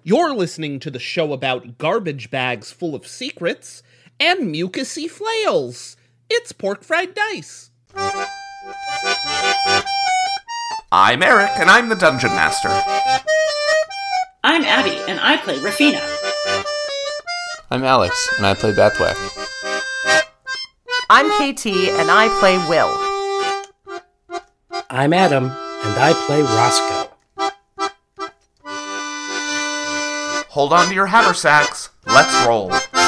You're listening to the show about garbage bags full of secrets and mucusy flails. It's Pork Fried Dice. I'm Eric, and I'm the Dungeon Master. I'm Abby, and I play Rafina. I'm Alex, and I play Bethwick. I'm KT, and I play Will. I'm Adam, and I play Roscoe. Hold on to your haversacks. Let's roll.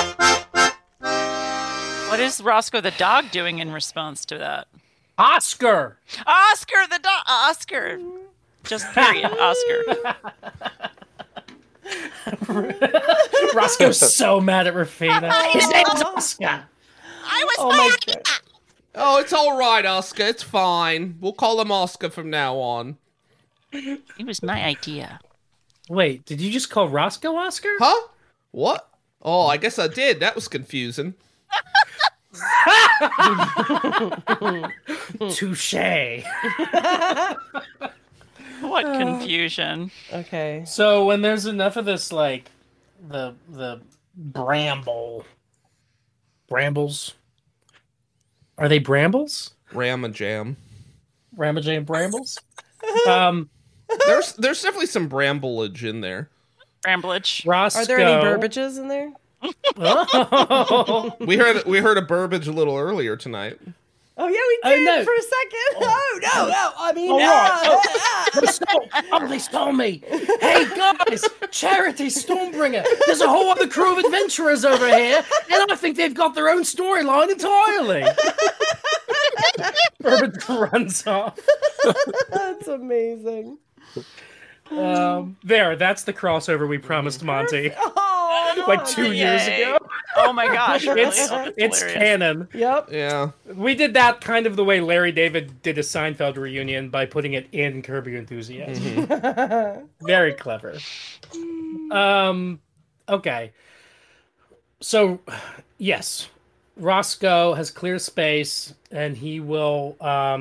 What is Roscoe the dog doing in response to that? Oscar! Oscar the dog! Oscar! Just period, Oscar. Roscoe's so mad at Rafina. His name's Oscar! I was Oh my god. Oh, it's all right, Oscar. It's fine. We'll call him Oscar from now on. It was my idea. Wait, did you just call Roscoe Oscar? Huh? What? Oh, I guess I did. That was confusing. Touche. What confusion. Okay. So when there's enough of this, like, the brambles. Are they brambles? Ramajam. Ramajam brambles? There's definitely some bramblage in there. Bramblage. Roscoe. Are there any Burbages in there? Oh. We heard a Burbage a little earlier tonight. Oh, yeah, we Oh, did no. for a second. Oh, no. I mean, All right. They stole me. Hey, guys, Charity Stormbringer. There's a whole other crew of adventurers over here, and I think they've got their own storyline entirely. Burbage runs off. That's amazing. That's the crossover we promised Monty Oh, like 2 years Yay. ago. Oh my gosh, really? It's Hilarious. canon. Yep. Yeah. We did that kind of the way Larry David did a Seinfeld reunion by putting it in Curb Your Enthusiasm. Very clever. Okay. So, yes, Roscoe has clear space, and he will.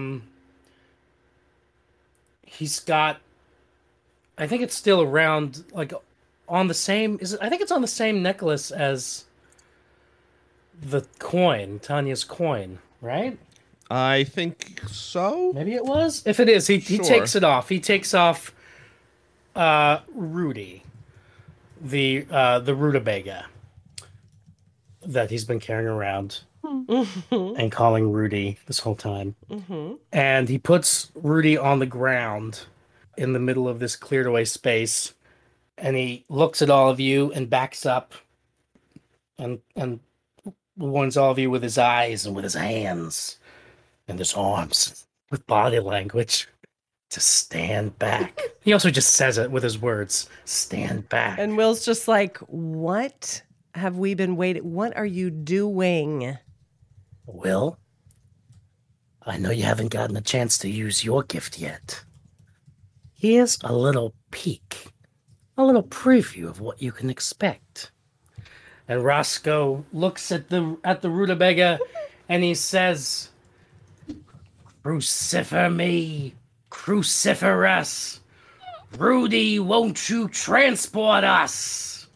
He's got. I think it's still around, like, on the same. I think it's on the same necklace as the coin, Tanya's coin, right? I think so. Maybe it was. If it is, he Sure. takes it off. He takes off Rudy, the rutabaga that he's been carrying around and calling Rudy this whole time. And he puts Rudy on the ground in the middle of this cleared away space, and he looks at all of you and backs up and warns all of you with his eyes and with his hands and his arms with body language to stand back. He also just says it with his words, stand back. And Will's just like, what have we been waiting? What are you doing? Will, I know you haven't gotten a chance to use your gift yet. Here's a little peek, a little preview of what you can expect. And Roscoe looks at the rutabaga and he says, "Crucifer me, crucifer us. Rudy, won't you transport us?"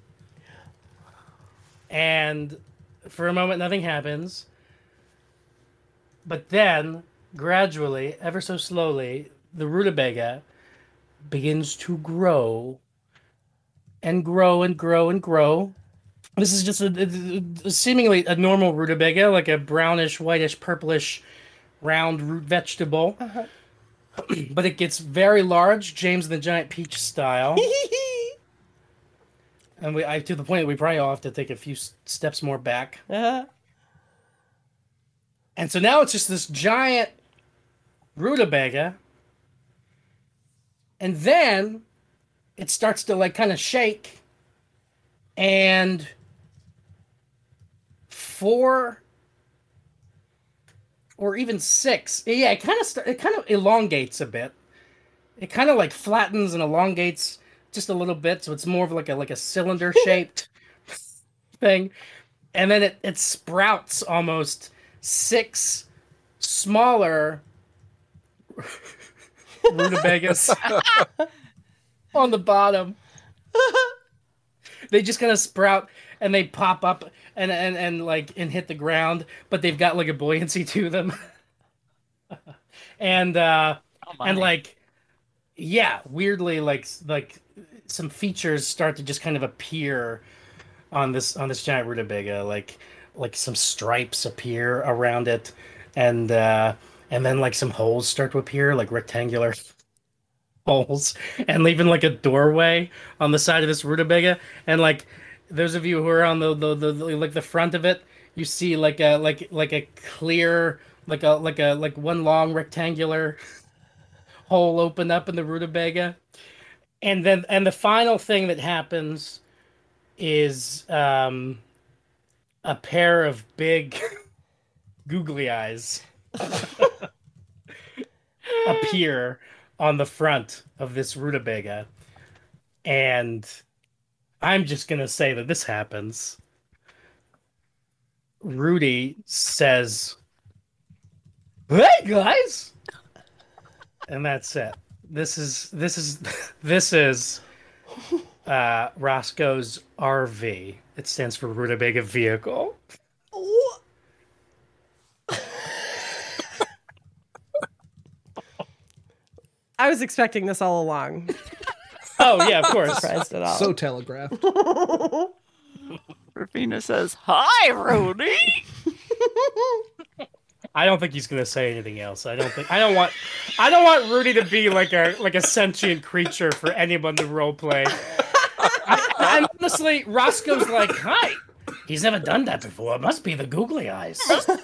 And for a moment, nothing happens. But then, gradually, ever so slowly, the rutabaga begins to grow and grow and grow and grow. This is just seemingly a normal rutabaga, like a brownish, whitish, purplish, round root vegetable. But it gets very large, James and the Giant Peach style. And to the point that we probably all have to take a few steps more back. And so now it's just this giant rutabaga. And then it starts to, like, kind of shake. And 4 or even 6. Yeah, it kind of elongates a bit. It kind of, like, flattens and elongates just a little bit, so it's more of like a cylinder shaped thing. And then it sprouts almost 6 smaller rutabagas on the bottom. They just kind of sprout and they pop up and hit the ground, but they've got like a buoyancy to them. And weirdly like some features start to just kind of appear on this giant rutabaga, like some stripes appear around it, and then like some holes start to appear, like rectangular holes, and even like a doorway on the side of this rutabaga. And like those of you who are on the front of it, you see like a clear like one long rectangular hole open up in the rutabaga. And the final thing that happens is a pair of big googly eyes appear on the front of this rutabaga. And I'm just going to say that this happens. Rudy says, "Hey guys!" And that's it. This is Roscoe's RV. It stands for Rutabaga Vehicle. I was expecting this all along. Oh yeah, of course. Surprised at all. So telegraphed. Rufina says, "Hi, Rudy." I don't think he's gonna say anything else. I don't want Rudy to be like a sentient creature for anyone to roleplay. And honestly, Roscoe's like, "Hi." He's never done that before. It must be the googly eyes.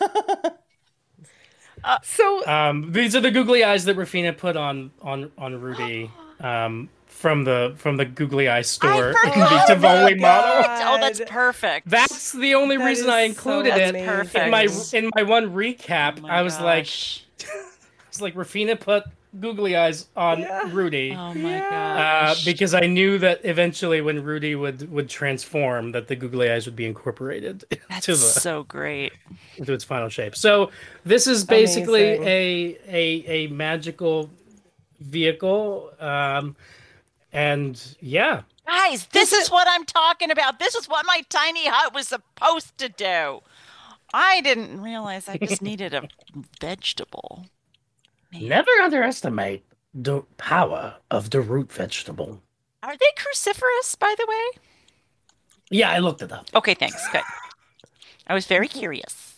These are the googly eyes that Rufina put on Rudy from the googly eye store in the Tivoli model. Oh, that's perfect. That's the only reason I included it. Perfect. In my one recap. Oh I was like, Rufina put googly eyes on Rudy. Oh my gosh. Because I knew that eventually when Rudy would transform, that the googly eyes would be incorporated so great into its final shape. So this is basically a magical vehicle. And yeah. Guys, this is what I'm talking about. This is what my tiny hut was supposed to do. I didn't realize I just needed a vegetable. Never underestimate the power of the root vegetable. Are they cruciferous, by the way? Yeah, I looked it up. Okay, thanks. Good. I was very curious.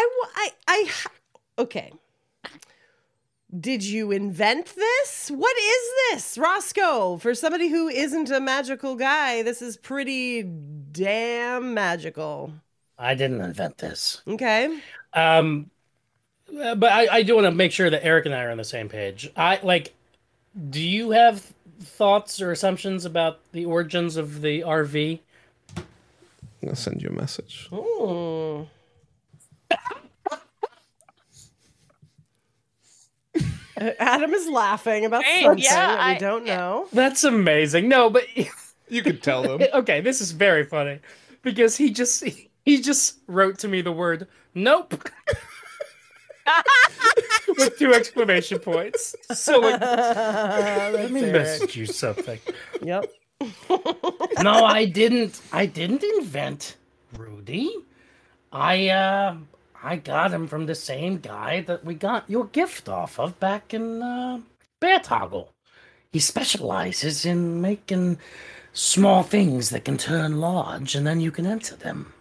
Okay. Did you invent this? What is this, Roscoe? For somebody who isn't a magical guy, this is pretty damn magical. I didn't invent this. Okay. But I do want to make sure that Eric and I are on the same page. Do you have thoughts or assumptions about the origins of the RV? I'm gonna send you a message. Ooh. Adam is laughing about something that we don't know. That's amazing. No, but You could tell them. Okay, this is very funny because he just wrote to me the word "nope" with 2 exclamation points. So let me message you something. Yep. No, I didn't invent Rudy. I got him from the same guy that we got your gift off of back in Bear Toggle. He specializes in making small things that can turn large, and then you can enter them.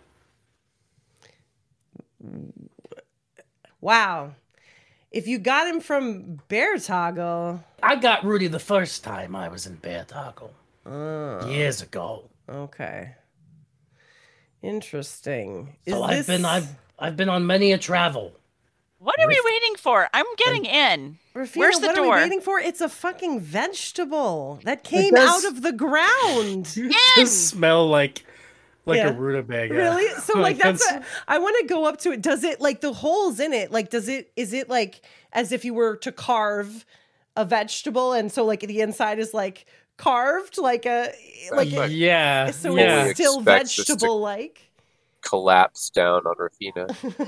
Wow. If you got him from Bear Toggle... I got Rudy the first time I was in Bear Toggle. Years ago. Okay. Interesting. So I've been on many a travel. What are we waiting for? I'm getting in. Rufina, Where's the what door? are we waiting for? It's a fucking vegetable that came out of the ground. It does smell like a rutabaga. Really? So I want to go up to it. Does it, like, the holes in it, like, is it like as if you were to carve a vegetable, and so like the inside is like carved yeah. So yeah. it's still vegetable like. Collapse down on Rufina.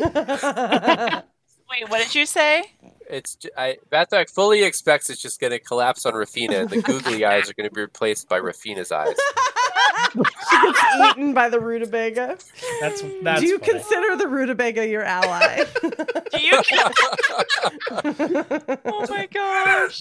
Wait, what did you say? Bathak fully expects it's just going to collapse on Rufina, and the googly eyes are going to be replaced by Rufina's eyes. She gets eaten by the rutabaga? That's Do you funny. consider the rutabaga your ally? Do you? Oh my gosh!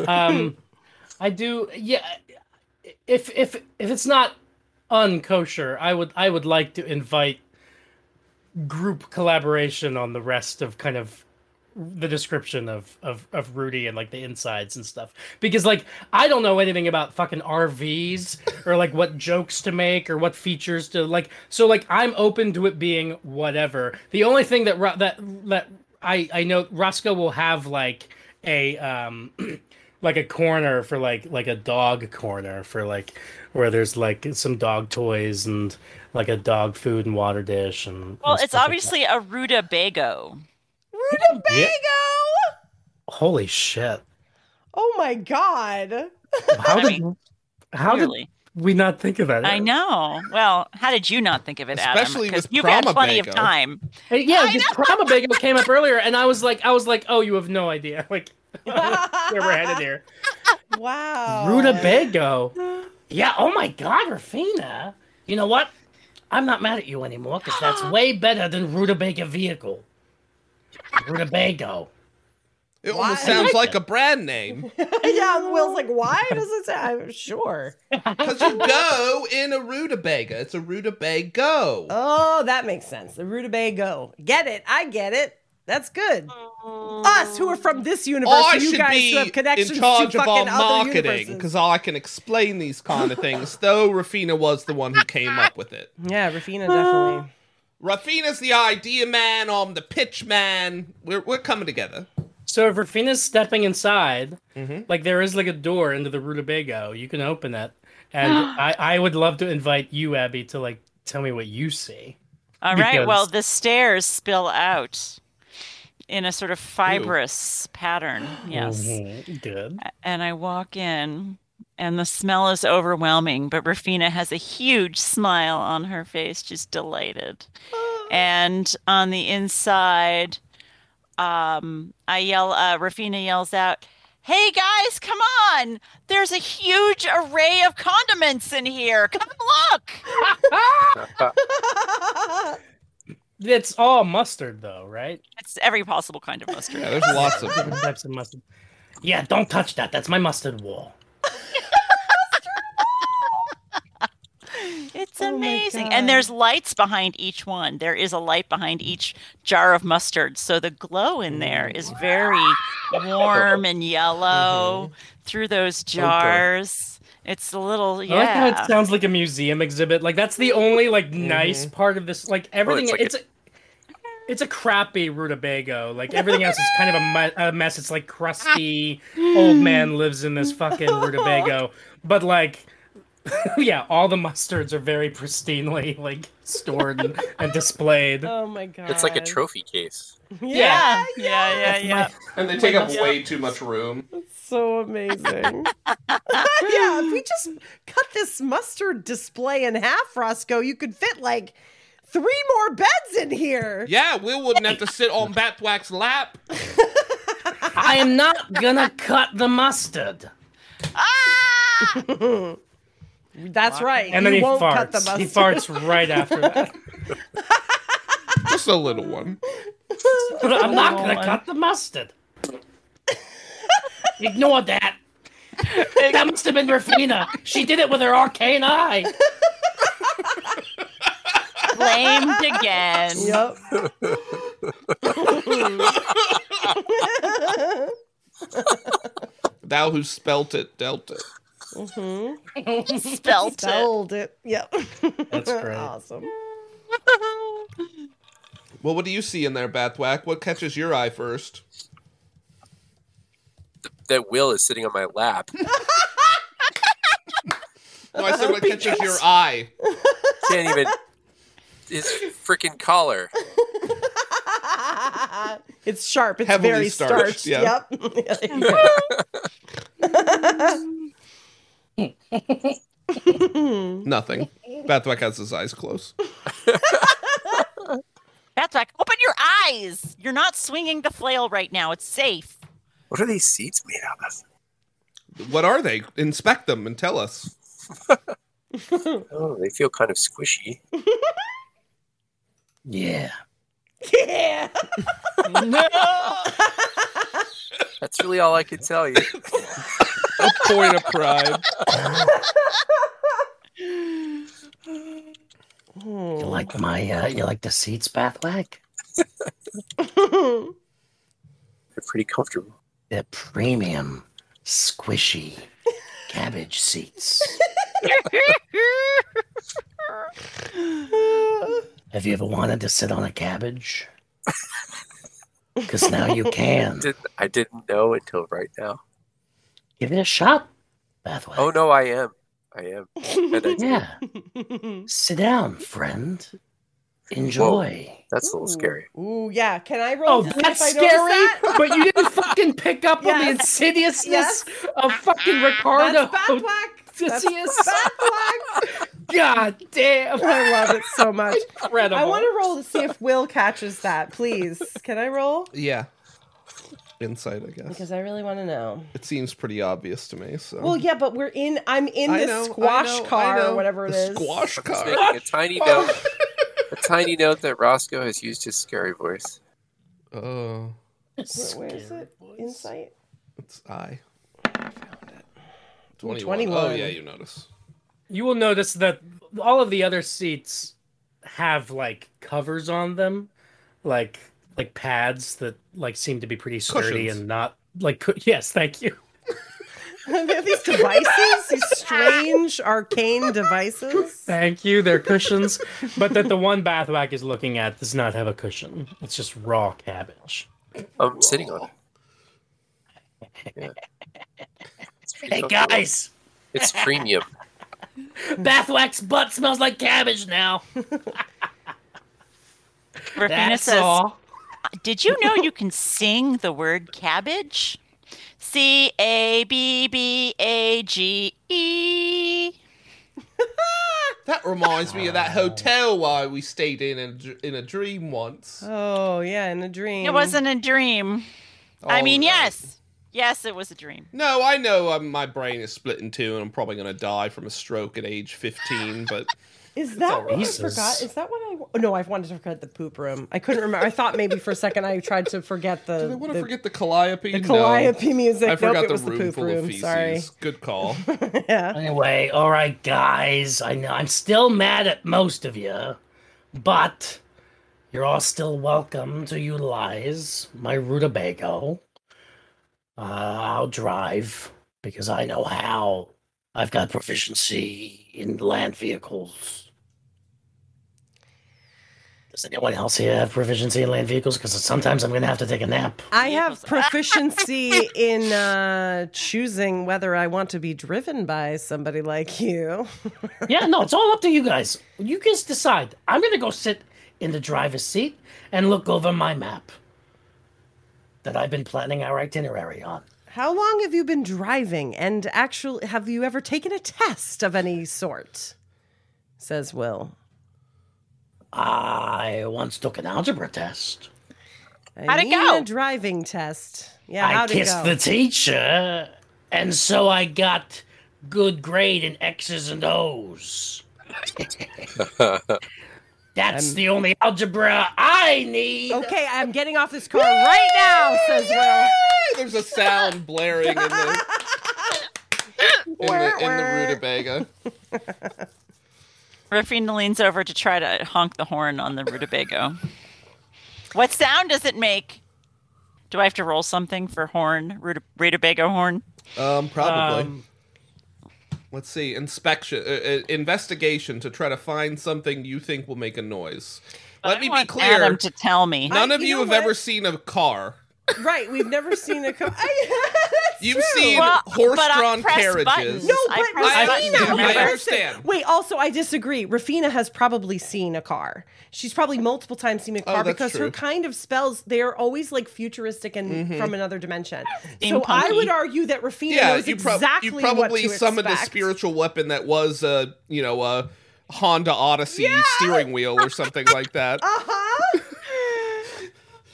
I do. Yeah. If it's not unkosher, I would like to invite group collaboration on the rest of kind of the description of Rudy and like the insides and stuff, because like I don't know anything about fucking RVs or like what jokes to make or what features to like, so like I'm open to it being whatever. The only thing that I know Roscoe will have like a like a corner for like a dog corner for like where there's like some dog toys and like a dog food and water dish and Well, and it's stuff obviously a rutabago. Rutabago! holy shit. Oh my god. How did Clearly. we not think of that? I know. Well, how did you not think of it, Especially Adam? Because with you've had plenty of Pramabago. time. Hey, yeah, this Pramabago came up earlier, and I was like, oh, you have no idea, like where we're headed here. Wow. Rutabago. Yeah. Oh my God, Rafina. You know what? I'm not mad at you anymore because that's way better than Rutabaga vehicle. Rutabago. It almost sounds like a brand name. Yeah, Will's like, why does it say? I'm sure. Because you go in a rutabaga. It's a rutabago. Oh, that makes sense. The rutabago. Get it. I get it. That's good. Us who are from this universe, I you should guys be who have connections in charge to of our fucking other marketing universes. because I can explain these kind of things. Though Rafina was the one who came up with it. Yeah, Rafina definitely. Rafina's the idea man. I'm the pitch man. We're coming together. So if Rafina's stepping inside, like there is like a door into the Rutabago, you can open it, and I would love to invite you, Abby, to like tell me what you see. All right. Because- Well, the stairs spill out in a sort of fibrous pattern. Yes. Good. And I walk in, and the smell is overwhelming, but Rafina has a huge smile on her face, just delighted. And on the inside, Rafina yells out, "Hey guys, come on! There's a huge array of condiments in here. Come look!" It's all mustard, though, right? It's every possible kind of mustard. Yeah, there's lots of them. Different types of mustard. Yeah, don't touch that. That's my mustard wall. It's Oh my amazing. God. And there's lights behind each one. There is a light behind each jar of mustard. So the glow in there is very warm and yellow through those jars. It's a little, I like how yeah. it sounds like a museum exhibit. Like that's the only like nice part of this. Like everything, it's a crappy Rutabago. Like everything else is kind of a mess. It's like crusty. Old man lives in this fucking Rutabago. But like, yeah, all the mustards are very pristinely like stored and displayed. Oh my god. It's like a trophy case. Yeah. My- And they take up way too much room. So amazing. Yeah, if we just cut this mustard display in half, Roscoe, you could fit like 3 more beds in here. Yeah, Will wouldn't have to sit on Batwack's lap. I am not gonna cut the mustard. That's right. And then you he won't farts. cut the mustard. He farts right after that. Just a little one. I'm not gonna cut the mustard. Ignore that. That must have been Rafina. She did it with her arcane eye. Blamed again. Yep. Thou who spelt it, dealt it. Spelt it. Spelled it. Yep. That's great. Awesome. Well, what do you see in there, Batwack? What catches your eye first? That Will is sitting on my lap. No, I said what catches your eye. Can't even. His freaking collar. It's sharp. It's Heavily very starched, starched. yeah. Yep. Nothing. Batwack has his eyes closed. That's like, open your eyes. You're not swinging the flail right now. It's safe. What are these seats made out of? What are they? Inspect them and tell us. Oh, they feel kind of squishy. Yeah. Yeah. No. That's really all I can tell you. A point of pride. You like you like the seats, Bathwag? They're pretty comfortable. They're premium, squishy cabbage seats. Have you ever wanted to sit on a cabbage? Because now you can. I didn't know until right now. Give it a shot, Bathwag. Oh no, I am. And I did. Yeah. Sit down, friend. Enjoy. That's a little scary. Ooh, yeah. Can I roll? Oh, to see that's if I notice scary! that? But you didn't fucking pick up on the Yes. insidiousness Yes. of fucking Ricardo. That's Bathwag. That's Odysseus. Bathwag. God damn. I love it so much. Incredible. I want to roll to see if Will catches that, please. Can I roll? Yeah. Insight, I guess. Because I really want to know. It seems pretty obvious to me. So. Well, yeah, but I'm in I this know, squash I know, car I know. or whatever it The is. Squash Just car. making a tiny note. A tiny note that Roscoe has used his scary voice. Oh, Where is it? Insight? it's I found it. 21. Oh yeah, you notice. You will notice that all of the other seats have like covers on them, like pads that like seem to be pretty sturdy Cushions. and not like yes, thank you. They have these devices, these strange arcane devices. Thank you. They're cushions, but that the one Bathwag is looking at does not have a cushion. It's just raw cabbage. I'm sitting on it. Yeah. It's pretty Hey comfortable. guys, It's premium. Bathwag's butt smells like cabbage now. Rafina That's says, all. "Did you know you can sing the word cabbage? CABBAGE." That reminds me of that hotel we stayed in a dream once. Oh, yeah, in a dream. It wasn't a dream. I All mean, right. yes. Yes, it was a dream. No, I know my brain is split in two, and I'm probably going to die from a stroke at age 15. But Is that what I Jesus. forgot? Is that what I... Oh, no, I wanted to forget the poop room. I couldn't remember. I thought maybe for a second I tried to forget the... did I want to forget the Calliope? the Calliope music. I forgot Nope, it the was the room poop full room. of feces. Sorry. Good call. Yeah. Anyway, all right, guys. I know I'm still mad at most of you, but you're all still welcome to utilize my rutabago. I'll drive because I know how. I've got proficiency in land vehicles. Does anyone else here have proficiency in land vehicles? Because sometimes I'm going to have to take a nap. I have proficiency in choosing whether I want to be driven by somebody like you. Yeah, no, it's all up to you guys. You guys decide. I'm going to go sit in the driver's seat and look over my map that I've been planning our itinerary on. How long have you been driving? And actually, have you ever taken a test of any sort? Says Will. I once took an algebra test. How'd it I go? mean a driving test. Yeah, I how'd it kissed go? the teacher, and so I got good grade in X's and O's. That's the only algebra I need. Okay, I'm getting off this car right now, says Will. There's a sound blaring in the rutabaga. Rafina leans over to try to honk the horn on the rutabago. What sound does it make? Do I have to roll something for horn, rutabago horn? Probably. Let's see. Investigation to try to find something you think will make a noise. Let me be I want clear. Adam to tell me. None of you you know have what? ever seen a car. Right, we've never seen a car. You've seen Well, but I horse-drawn press carriages. buttons. No, I but press I buttons. understand. Rafina, I understand. Wait, also, I disagree. Rafina has probably seen a car. She's probably multiple times seen a car that's because true. her kind of spells, they're always like futuristic and from another dimension. So Steampunky. I would argue that Rafina Yeah, knows you exactly probably what to summoned a expect. spiritual weapon that was a Honda Odyssey steering wheel or something like that. Uh-huh.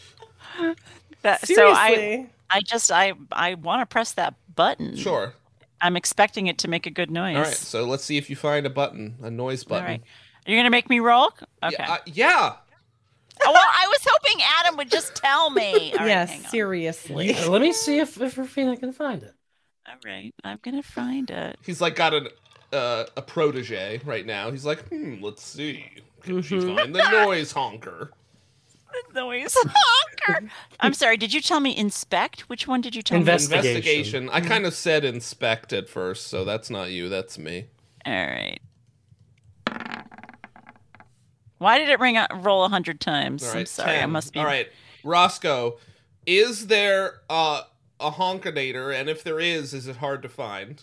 So Seriously. I want to press that button. Sure. I'm expecting it to make a good noise. All right, so let's see if you find a noise All button. right. Are you going to make me roll? Okay. Yeah. Oh, well, I was hoping Adam would just tell me. All right, Yes, hang on. seriously. Let me see if Rafina can find it. All right, I'm going to find it. He's like got a protege right now. He's like, let's see. Can she find the noise honker? Noise honker. I'm sorry, did you tell me inspect? Which one did you tell me? Investigation. I kind of said inspect at first, so that's not you, that's me. All right. Why did it roll 100 times? All right, I'm sorry, 10. I must be. All right, Roscoe, is there a honkinator? And if there is it hard to find?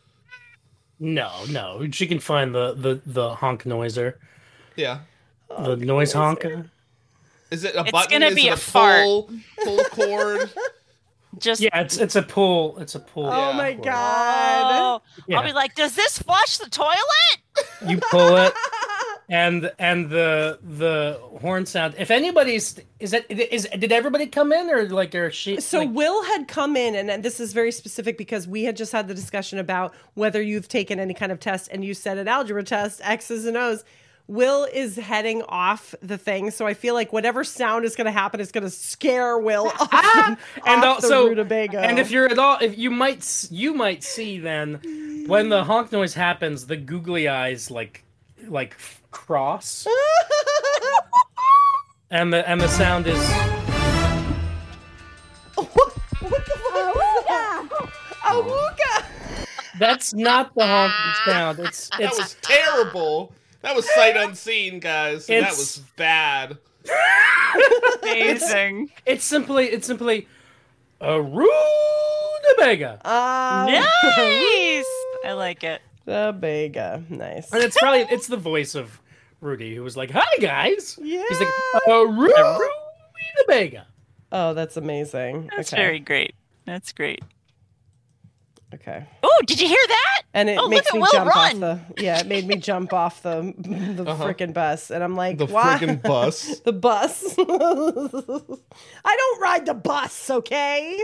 No. She can find the honk noiser. Yeah. The noise honker. Is it a It's button? gonna Is be it a fart. full cord? Just Yeah, it's a pull. It's a pull. Oh Yeah. my god. Yeah. I'll be like, does this flush the toilet? You pull it, and the horn sound. If anybody's did everybody come in or like are she? So like, Will had come in, and this is very specific because we had just had the discussion about whether you've taken any kind of test, and you said an algebra test, X's and O's. Will is heading off the thing, so I feel like whatever sound is going to happen is going to scare Will off, and off also, the rutabaga. and if you're at all, if you might see then when the honk noise happens, the googly eyes like cross, and the sound is. what the fuck was that? Awooga! That's not the honking sound. That was terrible. That was sight unseen, guys. That It's- was bad. Amazing. It's simply a rutabaga. Nice. I like it. The Bega. Nice. And it's the voice of Rudy who was like, "Hi guys." Yeah. He's like, rutabaga. Oh, that's amazing. That's okay. very great. That's great. Okay. Oh, did you hear that? And it Oh, makes look me at Will jump run. off it made me jump off the frickin' bus. And I'm like, The why? friggin' bus. The bus. I don't ride the bus, okay?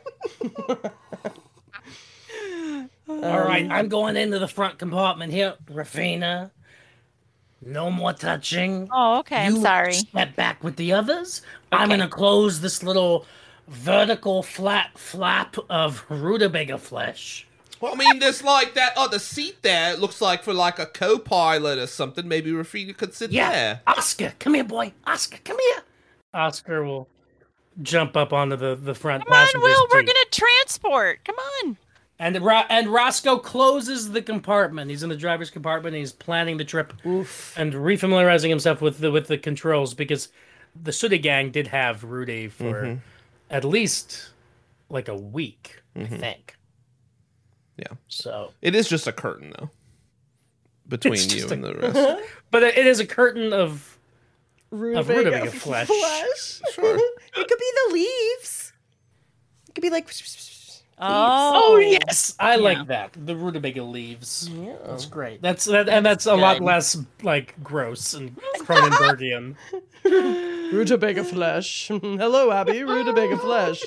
All right, I'm going into the front compartment here, Rafina. No more touching. Oh, okay. I'm You sorry. Step back with the others. I'm Okay. gonna close this little vertical flat flap of rutabaga flesh. Well, I mean, there's like that other seat there. It looks like for like a co-pilot or something. Maybe Rafina could sit Yeah, there. Oscar, come here, boy. Oscar, come here. Oscar will jump up onto the front Come on, passenger Will. We're seat. gonna transport. Come on. And Roscoe closes the compartment. He's in the driver's compartment. And he's planning the trip and refamiliarizing himself with the controls because the Sooty Gang did have Rudy for at least like a week, I think. Yeah. So, It is just a curtain, though, between It's you just and the rest. but it is a curtain of Rutabaga flesh. Sure. It could be the leaves. It could be like... Oh, yes, I Yeah. like that. The rutabaga leaves. That's great. That's a lot good. less like gross and Cronenbergian. Rutabaga flesh. Hello, Abby. Rutabaga flesh.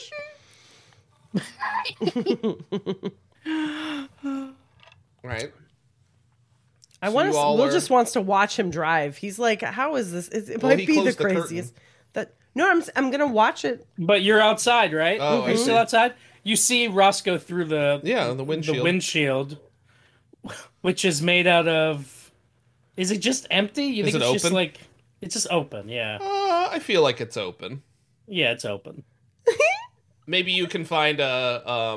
Right. I So want you to. all Will are- just wants to watch him drive. He's like, "How is this? It Well, might he be the closed the curtain. craziest." I'm gonna watch it. But you're outside, right? Oh, I You're see. still outside. You see Roscoe through the windshield. the windshield, which is made out of. Is it just empty? You Is think it it's just open? like it's just open? Yeah, I feel like it's open. yeah, it's open. Maybe you can find a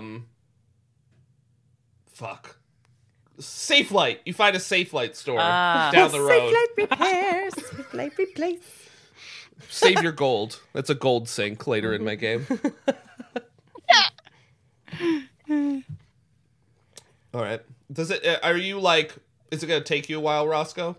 Safe Light. You find a Safe Light store down the road. Safe light repairs. Safe light replace. Save your gold. That's a gold sink later in my game. All right. Does it? Are you like? Is it gonna take you a while, Roscoe?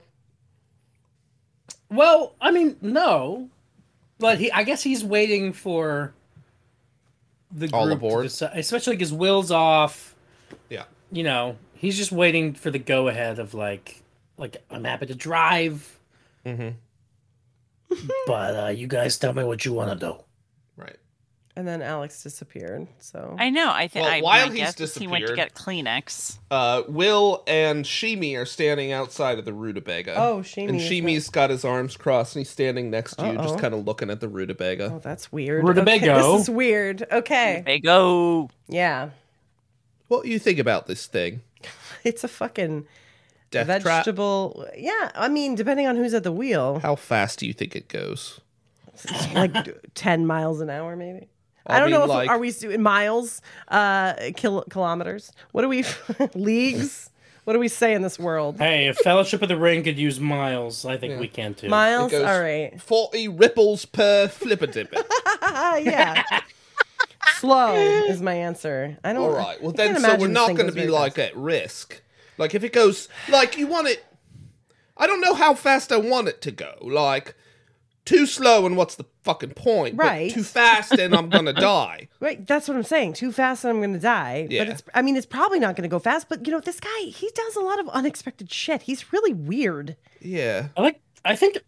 Well, I mean, no, but I guess he's waiting for the All group aboard? to decide, especially because Will's off. Yeah. You know, he's just waiting for the go ahead of like I'm happy to drive. Mm-hmm. But you guys tell me what you want to do. Right. And then Alex disappeared. So I know. I think Well, while my he's guess is he went to disappeared- get Kleenex. Will and Shimi are standing outside of the rutabaga. Oh, Shimi And is Shimi's got his arms crossed and he's standing next to you, just Uh-oh. kind of looking at the rutabaga. Oh, that's weird. Rutabago. Okay, this is weird. Okay. They go. Yeah. What do you think about this thing? It's a fucking Death trap? vegetable. Yeah. I mean, depending on who's at the wheel, How fast do you think it goes? like 10 miles an hour, maybe. I I don't mean, know if like- are we doing miles, kilometers? What do we leagues? What do we say in this world? Hey, if Fellowship of the Ring could use miles, I think we can too. Miles. It goes All right. 40 ripples per flipper-dipper. Yeah. Slow is my answer. I don't. All right. Well, I then, can't so imagine we're this not thing going to goes be very like fast. at risk. Like if it goes, like you want it. I don't know how fast I want it to go. Like too slow, and what's the fucking point? But Right. too fast, and I'm gonna die. Right, that's what I'm saying. Too fast and I'm going to die. Yeah. But it's probably not going to go fast. But this guy, he does a lot of unexpected shit. He's really weird. Yeah. I think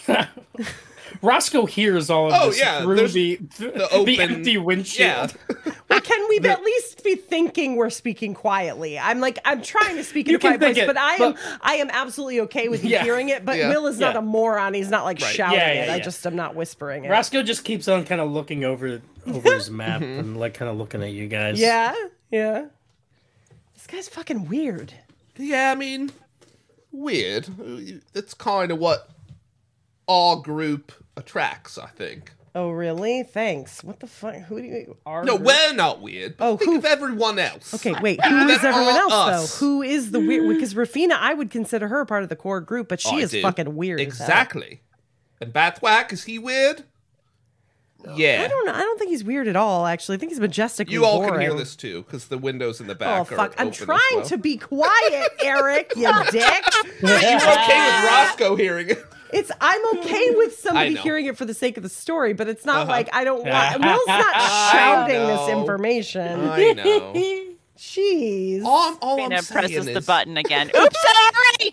Roscoe hears all of Oh, this yeah, through there's the open- empty windshield. Yeah. Well, can we at least be thinking we're speaking quietly? I'm trying to speak in You a quiet can think voice, it, but but- I am absolutely okay with you Yeah. hearing it. But Yeah. Will is not Yeah. a moron. He's not like shouting Yeah, yeah, it. I yeah. just am not whispering it. Roscoe just keeps on kind of looking over his map and like kind of looking at you guys. Yeah, yeah. This guy's fucking weird. Yeah, I mean, weird. That's kind of what our group attracts, I think. Oh, really? Thanks. What the fuck? Who do you are? No, we're not weird. Oh, Think who- of everyone else. Okay, wait. Who is That everyone are else us. though? Who is the weird? Because Rafina, I would consider her part of the core group, but she I is do. fucking weird. as hell. Exactly. And Bathwack, is he weird? Yeah. I don't know. I don't think he's weird at all. Actually, I think he's majestically You all boring. can hear this too, because the windows in the Oh back are fuck! I'm open as trying well. to be quiet, Eric. You dick. You're okay with Roscoe hearing it. I'm okay with somebody know. hearing it for the sake of the story, but it's not Uh-huh. like I don't want. Will's not shouting this know. information. I know. Jeez. All I'm Trina saying presses is, the button again. Oops, sorry.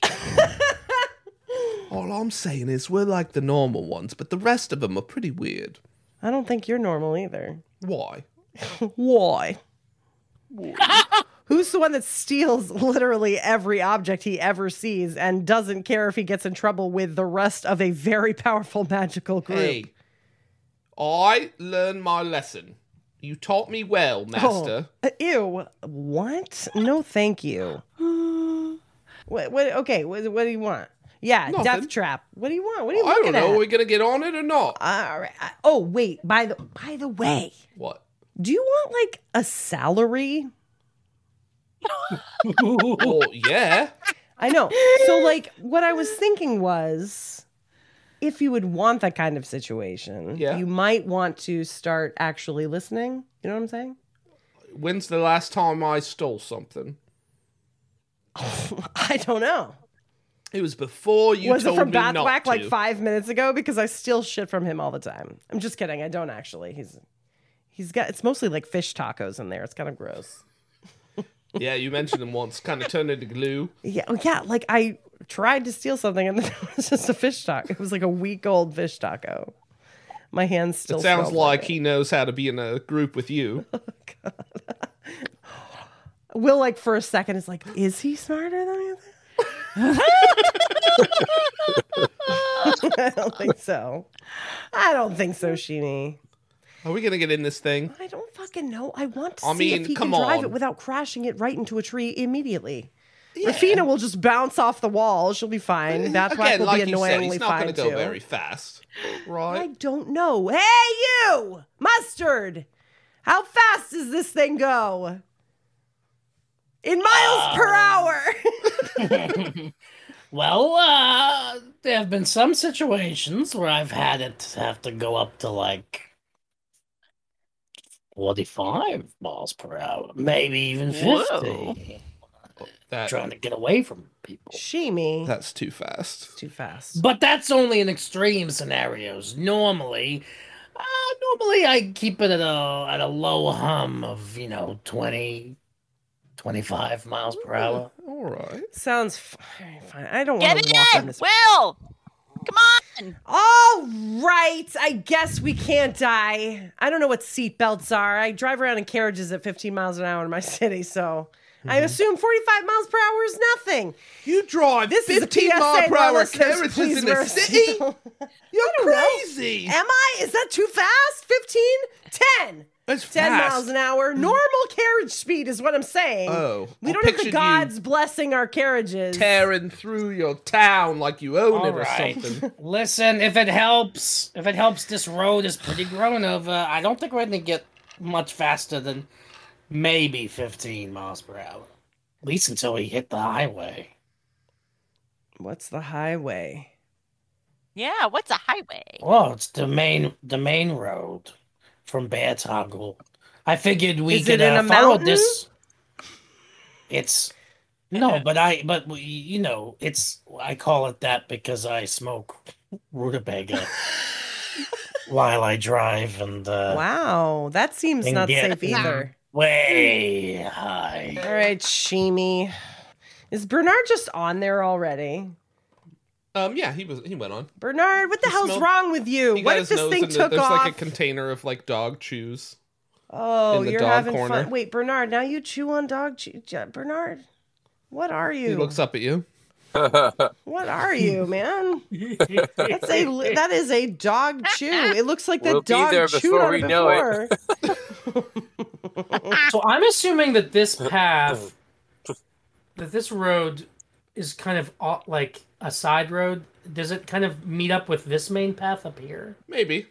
all I'm saying is we're like the normal ones, but the rest of them are pretty weird. I don't think you're normal either. Why? Why? Who's the one that steals literally every object he ever sees and doesn't care if he gets in trouble with the rest of a very powerful magical group? Hey, I learned my lesson. You taught me well, master. Ew. What? No, thank you. What? Okay. What do you want? Yeah, Nothing. death trap. What do you want? What are you I don't looking know. Are at? we gonna get on it or not? All right. Oh, wait. By the way, What? do you want like a salary? Well, yeah. I know. So, like, what I was thinking was, if you would want that kind of situation, Yeah. you might want to start actually listening. You know what I'm saying? When's the last time I stole something? I don't know. It was before you Was it told from me not Bathwack to. like 5 minutes ago? Because I steal shit from him all the time. I'm just kidding. I don't actually. He's got. It's mostly like fish tacos in there. It's kind of gross. Yeah, you mentioned them once. Kind of turned into glue. Yeah. Oh, yeah. Like I tried to steal something and then it was just a fish taco. It was like a week-old fish taco. My hands still. It sounds smell like it. he knows how to be in a group with you. Will, like, for a second is like, is he smarter than you think? I don't think so. I don't think so, Sheeny. Are we gonna get in this thing? I don't fucking know. I want to I see mean, if he come can drive on. it without crashing it right into a tree immediately. Rafina will just bounce off the wall. She'll be fine. Bathwack Again, will like be you said, annoyingly he's not fine gonna go too. very fast, I right? don't know. Hey, you! Mustard! How fast does this thing go? In miles per hour! Well, there have been some situations where I've had it have to go up to like 45 miles per hour, maybe even 50. Whoa. Trying to get away from people. Sheemy. That's too fast. Too fast. But that's only in extreme scenarios. Normally I keep it at a low hum of 20, 25 miles per hour. All right. Sounds fine. I don't Get want to walk on in, this. Will. Come on. All right, I guess we can't die. I don't know what seat belts are. I drive around in carriages at 15 miles an hour in my city, so I assume 45 miles per hour is nothing. You drive This is a 15 PSA, mile per no hour listeners, carriages please in the wear a city? seatbelt. You're don't know. crazy. Am I? Is that too fast? 15? 10. That's 10 fast. miles an hour. Normal carriage speed is what I'm saying. Oh, we I don't have the pictured you gods blessing our carriages. Tearing through your town like you own All it or right. something. Listen, if it helps, this road is pretty grown over. I don't think we're gonna get much faster than maybe 15 miles per hour. At least until we hit the highway. What's the highway? Yeah, what's a highway? Well, it's the main road from Bear Toggle. I figured we Is could it in a follow mountain? this. It's no, but it's I call it that because I smoke rutabaga while I drive and Wow, that seems and not get safe either. way high. All right, Shimi. Is Bernard just on there already? Yeah, he went on. Bernard, what the hell's smelled- wrong with you? He What got if his this nose thing in took there's off? like a container of like dog chews. Oh, in the you're dog having corner. fun. Wait, Bernard, now you chew on dog chew. Bernard, what are you? He looks up at you. What are you, man? That is a dog chew. It looks like the We'll be dog there chewed before on we it know before. So I'm assuming that this path, that this road is kind of like a side road. Does it kind of meet up with this main path up here? Maybe.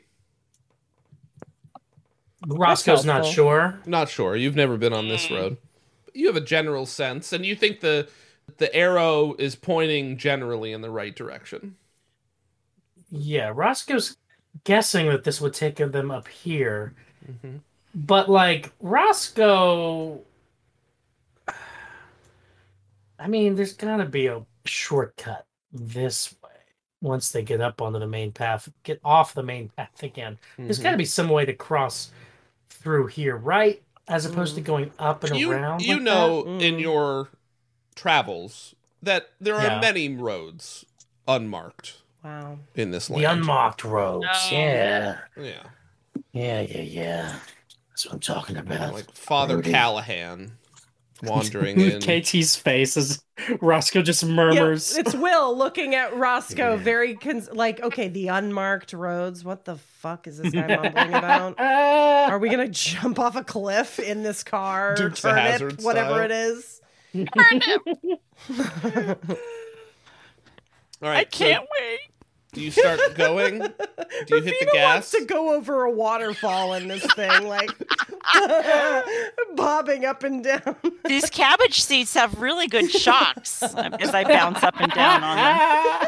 Roscoe's not helpful. sure. Not sure. You've never been on this road. But you have a general sense, and you think the arrow is pointing generally in the right direction. Yeah, Roscoe's guessing that this would take them up here. Mm-hmm. But, like, Roscoe... I mean, there's gotta be a shortcut this way once they get up onto the main path. Get off the main path again. There's Mm-hmm. gotta be some way to cross through here, right? As opposed to going up and around. You like know that? in your travels that there are Yeah. many roads unmarked Wow. in this The land. unmarked roads. Oh. Yeah. Yeah. Yeah. That's what I'm talking about. Like Father Rudy. Callahan wandering in. KT's face as Roscoe just Yeah, murmurs. it's Will looking at Roscoe, Yeah. very like, okay, the unmarked roads. What the fuck is this guy mumbling about? Ah! Are we gonna jump off a cliff in this car? Dukes of Turnip, Hazzard whatever style. it is. All right. I can't wait. Do you start going? Do you hit the Rufino gas? wants to go over a waterfall in this thing, like bobbing up and down. These cabbage seats have really good shocks as I bounce up and down on them.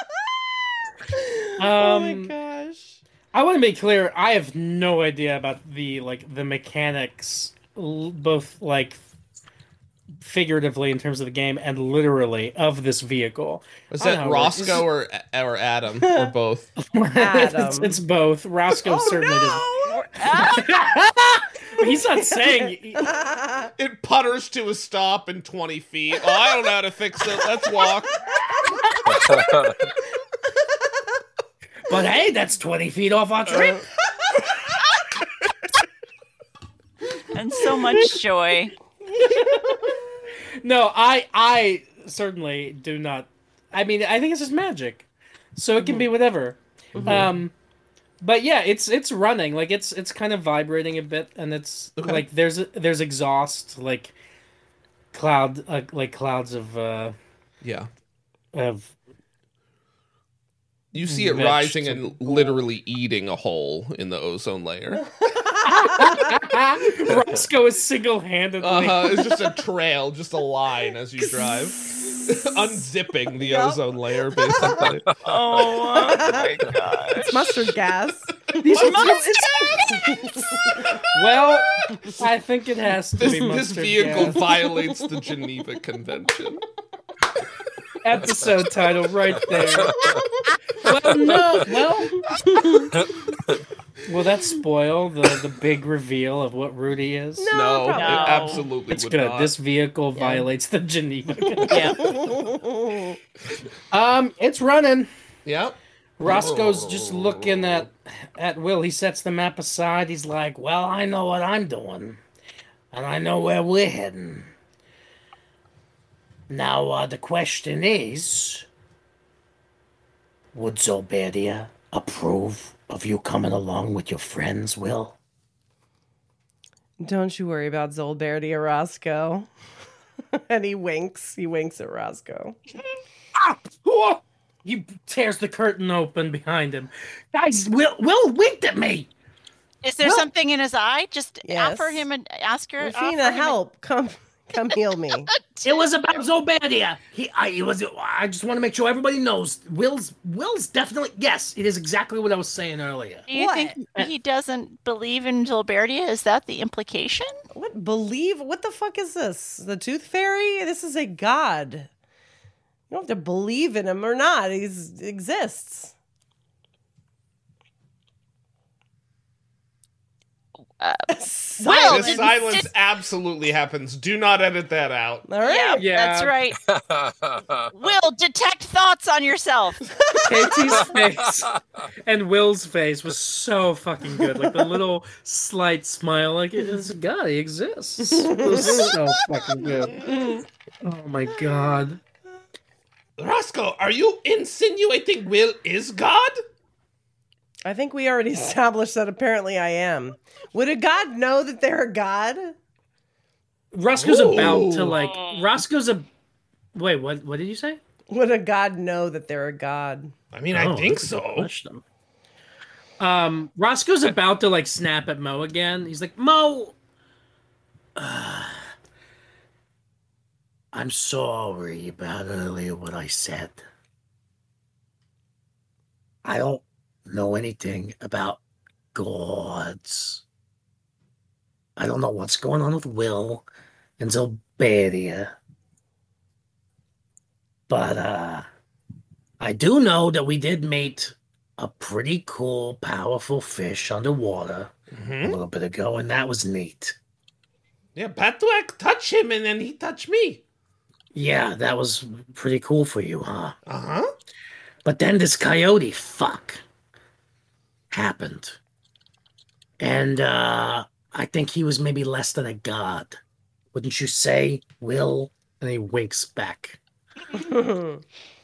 Oh my Um, gosh. I want to be clear. I have no idea about the mechanics, both like figuratively in terms of the game and literally of this vehicle. Is I don't that know, Roscoe or Adam or both? Adam. it's both. Roscoe Oh certainly no! doesn't. He's not saying. It putters to a stop in 20 feet. Oh, I don't know how to fix it. Let's walk. But hey, that's 20 feet off our trip. And so much joy. No, I certainly do not. I mean, I think it's just magic, so it can be whatever. But yeah, it's running like it's kind of vibrating a bit, and it's Okay. like there's exhaust like clouds of Yeah. of You see it rising and literally eating a hole in the ozone layer. Roscoe is single-handedly. It's just a trail, just a line as you drive. Unzipping the ozone layer, basically. Oh my god. It's mustard gas. Well, I think it has to be This mustard vehicle gas. violates the Geneva Convention. Episode title right there. Well, no. Will that spoil the big reveal of what Rudy is? No, probably it not. absolutely It's would good. not. This vehicle violates the Geneva Convention. Yeah. It's running. Yeah. Roscoe's just looking at Will. He sets the map aside. He's like, well, I know what I'm doing. And I know where we're heading. Now, the question is, would Zolberdia approve of you coming along with your friends, Will? Don't you worry about Zolberdia, Roscoe. And he winks. He winks at Roscoe. He tears the curtain open behind him. Guys, Will winked at me. Is there something in his eye? Just Yes. offer him and ask her. Rafina, help. Come heal me. It was about Zolberdia. I just want to make sure everybody knows. Will's definitely, yes, it is exactly what I was saying earlier. Do you think he doesn't believe in Zolberdia? Is that the implication? What the fuck is this? The Tooth Fairy? This is a god. You don't have to believe in him or not. He exists. Will, This silence absolutely happens. Do not edit that out. All right. That's right. Will, detect thoughts on yourself. Katie's face and Will's face was so fucking good. Like the little slight smile, like it's a guy, he exists. It was so fucking good. Oh my god. Roscoe, are you insinuating Will is God? I think we already established that apparently I am. Would a god know that they're a god? Roscoe's about to Wait, what did you say? Would a god know that they're a god? I mean, I think so. Roscoe's about to snap at Mo again. He's like, Mo, I'm sorry about earlier what I said. I don't know anything about gods. I don't know what's going on with Will and Zolberdia. But I do know that we did mate a pretty cool, powerful fish underwater a little bit ago, and that was neat. Yeah, Batwhack touched him and then he touched me. Yeah, that was pretty cool for you, huh? Uh-huh. But then this coyote fuck happened. And I think he was maybe less than a god. Wouldn't you say, Will? And he winks back. I don't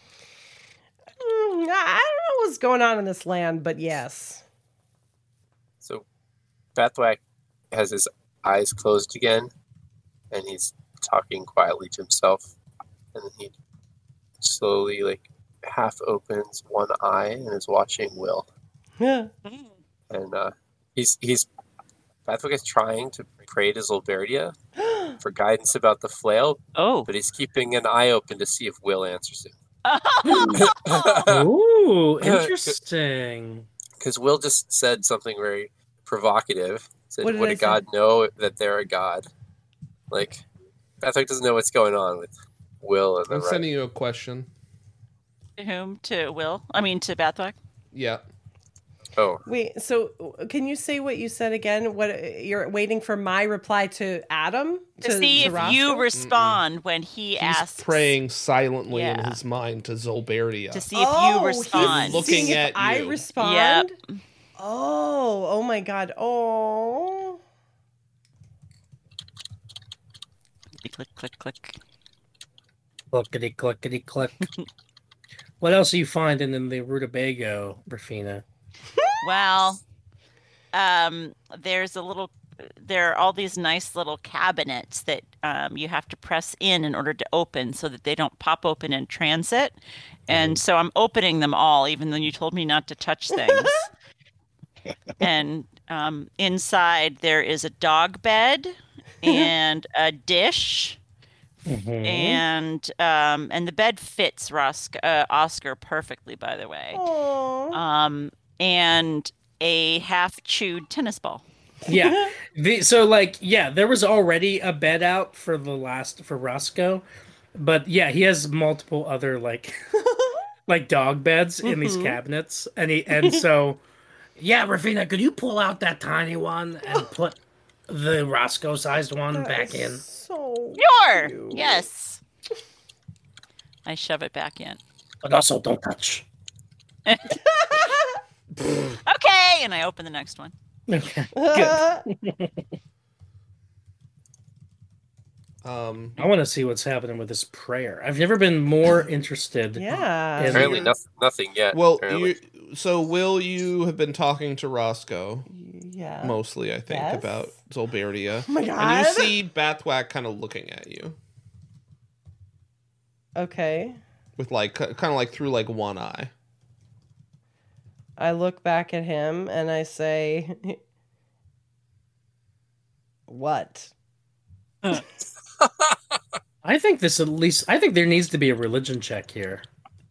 know what's going on in this land, but yes. So, Bathwack has his eyes closed again, and he's talking quietly to himself. And then he slowly, half opens one eye and is watching Will. Yeah. And he's Bathwack is trying to pray to Zolberdia for guidance about the flail. Oh. But he's keeping an eye open to see if Will answers him. Ooh, interesting. Because Will just said something very provocative. Said, What did would I a god know that they're a god? Bathwack doesn't know what's going on with Will and the I'm sending you a question. To whom? To Will? I mean, to Bathwack? Yeah. Oh. Wait, so can you say what you said again? What you're waiting for my reply to Adam? To see if Roscoe? you respond when he He's asks. praying silently in Yeah. his mind to Zolberdia. To see if you respond. He's Looking seeing if at I you. respond? Yep. Oh my god. Oh. Click, click, click. Clickety, clickety, click. What else are you finding in the Rutabago, Rafina? Well, there are all these nice little cabinets that you have to press in order to open so that they don't pop open in transit. And so I'm opening them all, even though you told me not to touch things. And inside there is a dog bed and a dish. And the bed fits Oscar perfectly, by the way. And a half-chewed tennis ball. Yeah. There was already a bed out for Roscoe, but yeah, he has multiple other dog beds in these cabinets, and so yeah, Rafina, could you pull out that tiny one and put the Roscoe-sized one back in? So Sure. cute. Yes. I shove it back in. But also, don't touch. I open the next one. Okay. Good. I want to see what's happening with this prayer. I've never been more interested. Yeah. in- Apparently, nothing yet. Well, apparently. Will, you have been talking to Roscoe Yeah. mostly, I think, Yes. about Zolberia. Oh my And God. you see Bathwack kind of looking at you Okay. with like kind of like through like one eye. I look back at him and I say, "What?" I think there needs to be a religion check here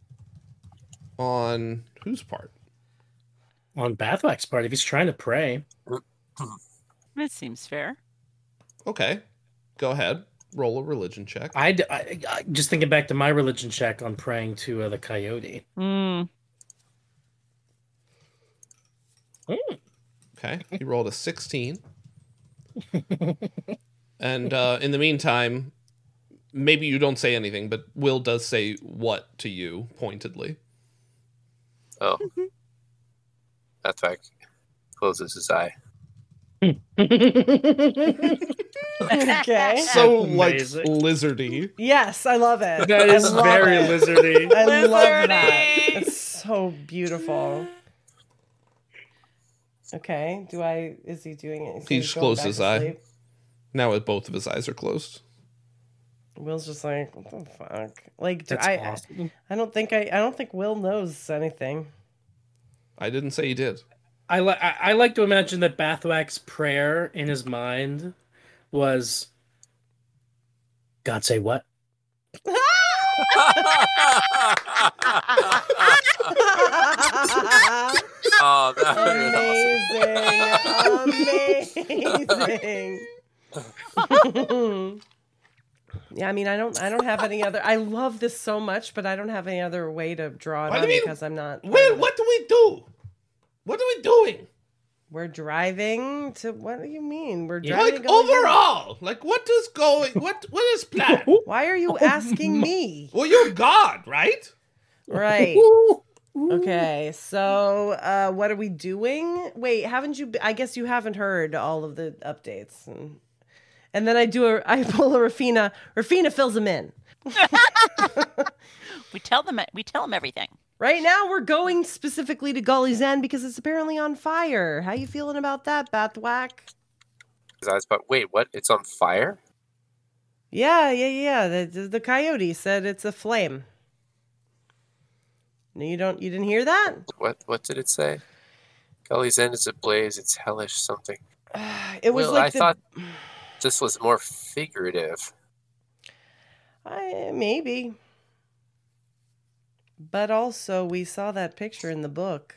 On whose part? on Bathwack's part if he's trying to pray. That seems fair. Okay, go ahead. Roll a religion check. I just thinking back to my religion check on praying to the coyote. Mm. Okay, you rolled a 16. And in the meantime, maybe you don't say anything, but Will does say what to you pointedly. Oh. Bathwack closes his eye. Okay. So like Amazing. lizardy. Yes, I love it. That I is love very it. lizardy. I love that. Lizardy. It's so beautiful. Okay. Is he doing it? He He's just going closed back his to eye. sleep? Now both of his eyes are closed. Will's just like, what the fuck? Like, That's awesome. I don't think Will knows anything. I didn't say he did. I like to imagine that Bathwack's prayer in his mind was, God say what? Oh, that was Amazing. Yeah, I mean, I don't have any other. I love this so much, but I don't have any other way to draw it What do on you mean? because I'm not. Will, what do we do? What are we doing? We're driving to. What do you mean? We're Yeah. driving. Like going- overall, like what is going? What is planned? Why are you asking me? Well, you're God, right? Right. Okay, so what are we doing? Wait, haven't you? I guess you haven't heard all of the updates, and then I pull a Rafina. Rafina fills them in. We tell them everything. Right now, we're going specifically to Gully's End because it's apparently on fire. How you feeling about that, Bathwack? his eyes. But wait, what? It's on fire? Yeah. The coyote said it's a flame. No, you didn't hear that? What did it say? Gully's End is ablaze. It's hellish something. It was Well, like I thought this was more figurative. maybe. But also, we saw that picture in the book.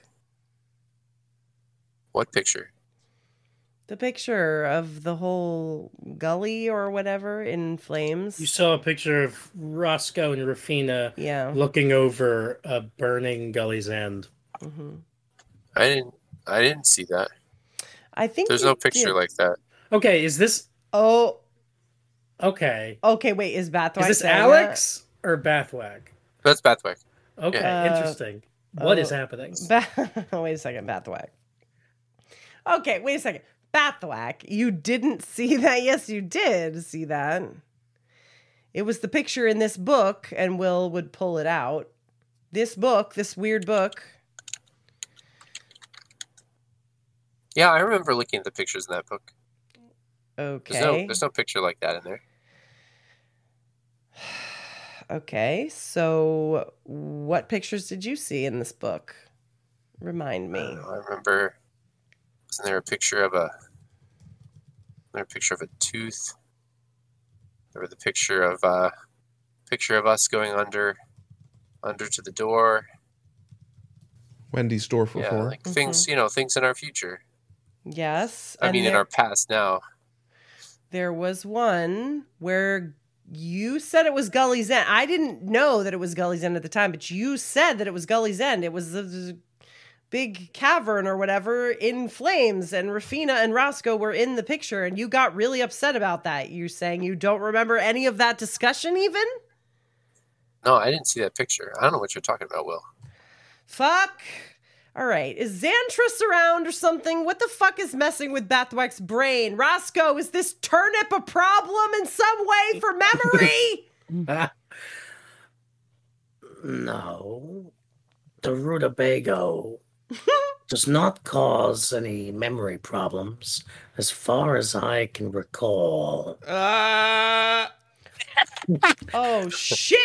What picture? The picture of the whole gully or whatever in flames. You saw a picture of Roscoe and Rafina Yeah. looking over a burning Gully's End. Hmm. I didn't see that. I think There's you no picture did. like that. Okay, is this Oh, okay? okay. Wait, is Bathwack Is this saying Alex or Bathwack? That's Bathwack. Okay, Yeah. interesting. What is happening? Wait a second, Bathwack. Okay, wait a second. Bathwack, you didn't see that? Yes, you did see that. It was the picture in this book, and Will would pull it out. This book, this weird book. Yeah, I remember looking at the pictures in that book. Okay. There's no picture like that in there. Okay, so what pictures did you see in this book? Remind me. I remember. Wasn't there a picture of a tooth? There was the picture of us going under to the door. Wendy's door for Yeah, four. like things in our future. Yes. I and mean, in there- our past now. There was one where you said it was Gully's End. I didn't know that it was Gully's End at the time, but you said that it was Gully's End. It was a big cavern or whatever in flames, and Rafina and Roscoe were in the picture, and you got really upset about that. You're saying you don't remember any of that discussion even? No, I didn't see that picture. I don't know what you're talking about, Will. Fuck. All right. Is Xantris around or something? What the fuck is messing with Bathwack's brain? Roscoe, is this turnip a problem in some way for memory? No. The rutabago does not cause any memory problems, as far as I can recall. Oh, shit.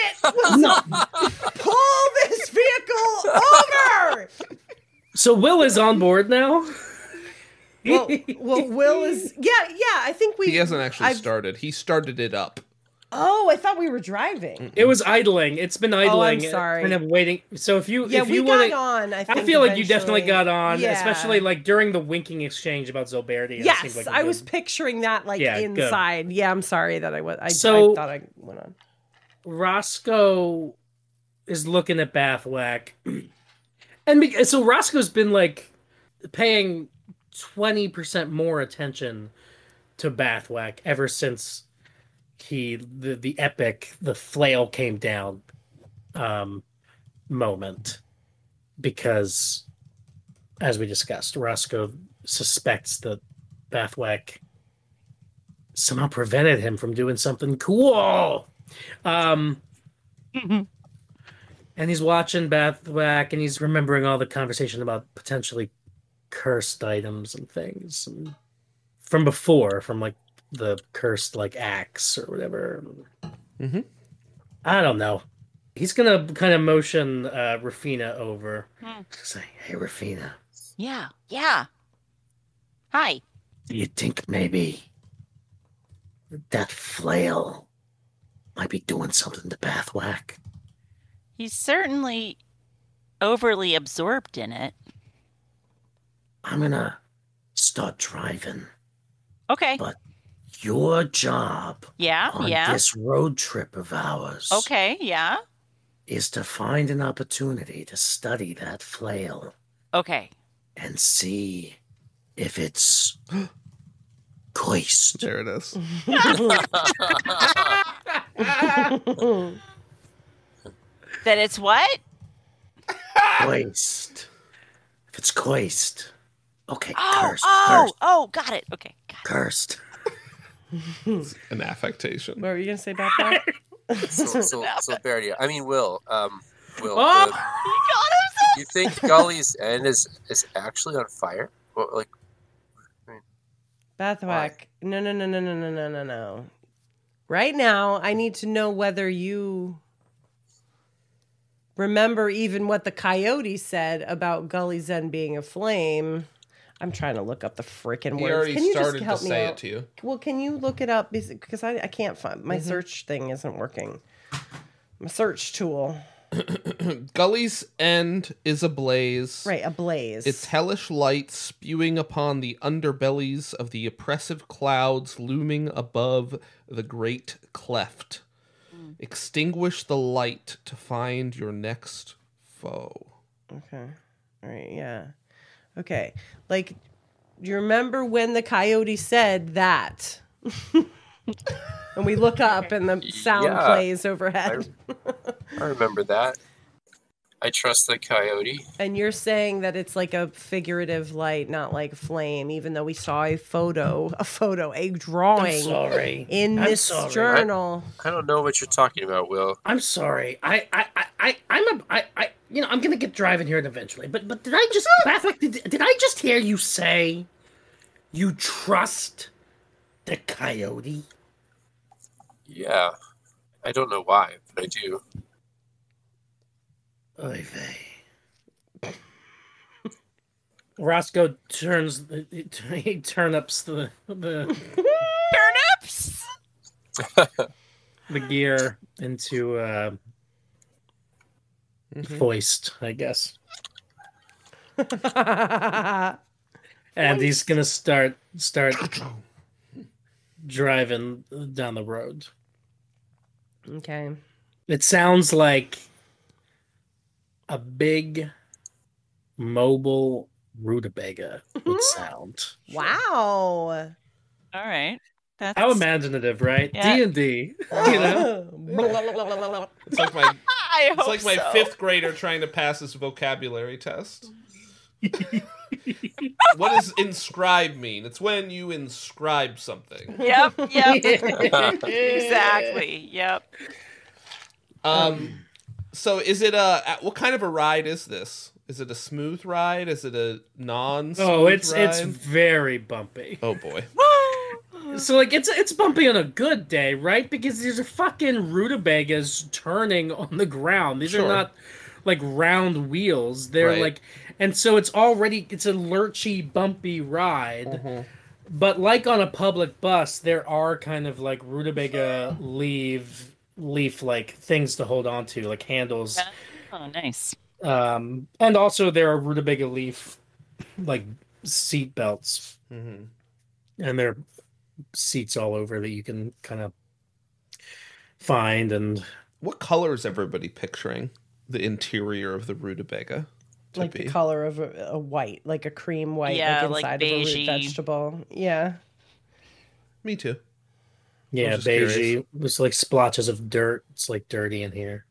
Pull this vehicle over! So Will is on board now? Well, Will is... Yeah, I think He hasn't actually started. He started it up. Oh, I thought we were driving. It was idling. It's been idling. I'm sorry. Kind of waiting. So if you we want got on, I think. I feel like you definitely eventually. got on, Yeah. especially like during the winking exchange about Zoberdi. Yes, like I was picturing that inside. Good. Yeah, I'm sorry that I thought I went on. Roscoe is looking at Bathwack. And so Roscoe's been like paying 20% more attention to Bathwack ever since the epic the flail came down moment, because as we discussed, Roscoe suspects that Bathwack somehow prevented him from doing something cool. And he's watching Bathwack and he's remembering all the conversation about potentially cursed items and things from before, from like the cursed like axe or whatever. Mm-hmm. I don't know. He's gonna kind of motion Rafina over. Say, hey Rafina. Yeah. Hi. Do you think maybe that flail might be doing something to Bathwack? He's certainly overly absorbed in it. I'm gonna start driving. Okay. But your job on this road trip of ours is to find an opportunity to study that flail. Okay. And see if it's coist. There it is. That it's what? Coist. If it's coist. Okay, cursed. Got it. Okay. Cursed. An affectation. What were you going to say about that? So Barry, I mean, Will. Will. Oh, you think Gully's End is actually on fire? What, like, Bathwack. No. Right now, I need to know whether you remember even what the coyote said about Gully's End being a flame. I'm trying to look up the freaking words. He already can you started just help to me say out? it to you. Well, can you look it up? Because I can't find... My search thing isn't working. My search tool. Gully's End is ablaze. Right, ablaze. Its hellish light spewing upon the underbellies of the oppressive clouds looming above the great cleft. Extinguish the light to find your next foe. Okay. All right, yeah. Okay. Like, do you remember when the coyote said that? And we look up and the sound plays overhead. I remember that. I trust the coyote. And you're saying that it's like a figurative light, not like flame, even though we saw a drawing in this journal. I don't know what you're talking about, Will. I'm sorry. I'm gonna get driving here eventually. But did I just Bathwack, did I just hear you say you trust the coyote? Yeah. I don't know why, but I do. Oy vey. Roscoe turns he turnips the turnips the gear into foist, I guess. And he's gonna start driving down the road. Okay. It sounds like a big mobile rutabaga would sound. Wow. All right. That's... How imaginative, right? Yeah. D&D. You know? It's like my I hope my so. fifth grader trying to pass his vocabulary test. What does inscribe mean? It's when you inscribe something. Yep. Exactly. Yep. So is it what kind of a ride is this? Is it a smooth ride? Is it a non-smooth ride? It's very bumpy. Oh boy. So like it's bumpy on a good day, right? Because these are fucking rutabagas turning on the ground. These are not like round wheels. They're like, and so it's a lurchy, bumpy ride. Mm-hmm. But like on a public bus, there are kind of like rutabaga leaf like things to hold on to, like handles. Oh, nice. And also there are rutabaga leaf like seat belts. Mm-hmm. And there are seats all over that you can kind of find. And what color is everybody picturing the interior of the rutabaga to like be? the color of a white, like a cream white, Yeah, like inside like of a root beigey. vegetable. Yeah. Me too. yeah, just beigey. curious. It's like splotches of dirt. It's like dirty in here.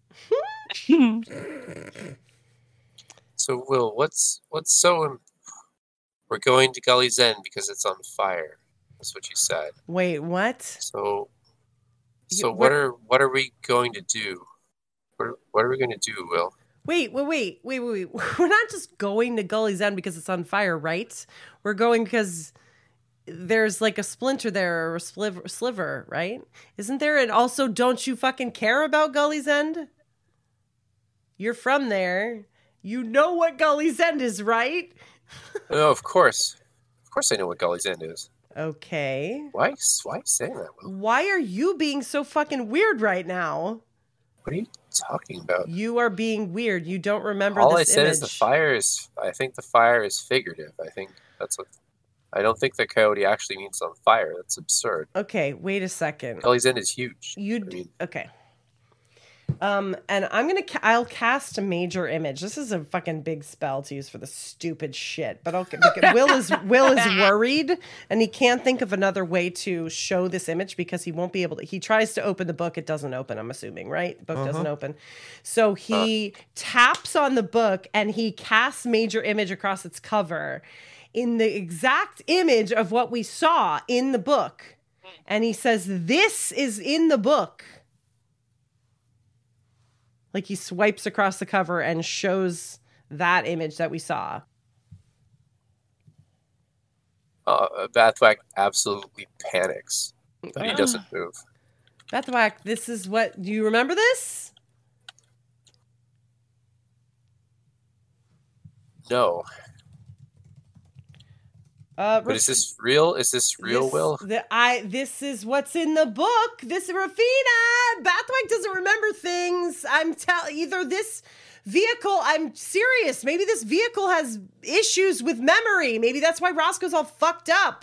So, Will, what's so? We're going to Gully's End because it's on fire. That's what you said. Wait, what? So You- what are we going to do? What are we going to do, Will? Wait. We're not just going to Gully's End because it's on fire, right? We're going because there's like a splinter there or a sliver, right? Isn't there? And also, don't you fucking care about Gully's End? You're from there. You know what Gully's End is, right? No, of course I know what Gully's End is. Okay. Why are you saying that, Will? Why are you being so fucking weird right now? What are you talking about? You are being weird. You don't remember All I this said image. is the fire is. I think the fire is figurative. I think that's what. I don't think the coyote actually means on fire. That's absurd. Okay, wait a second. Gully's End is huge. Okay. And I'll cast a major image. This is a fucking big spell to use for the stupid shit. But because Will is worried and he can't think of another way to show this image because he won't be able to. He tries to open the book, it doesn't open. I'm assuming, right? The book doesn't open. So he taps on the book and he casts major image across its cover in the exact image of what we saw in the book. And he says, "This is in the book." Like he swipes across the cover and shows that image that we saw. Bathwack absolutely panics, but he doesn't move. Bathwack, this is what. Do you remember this? No. But is this real? Is this real, Will? This is what's in the book. This Rafina. Bathwack doesn't remember things. Either this vehicle. I'm serious. Maybe this vehicle has issues with memory. Maybe that's why Roscoe's all fucked up.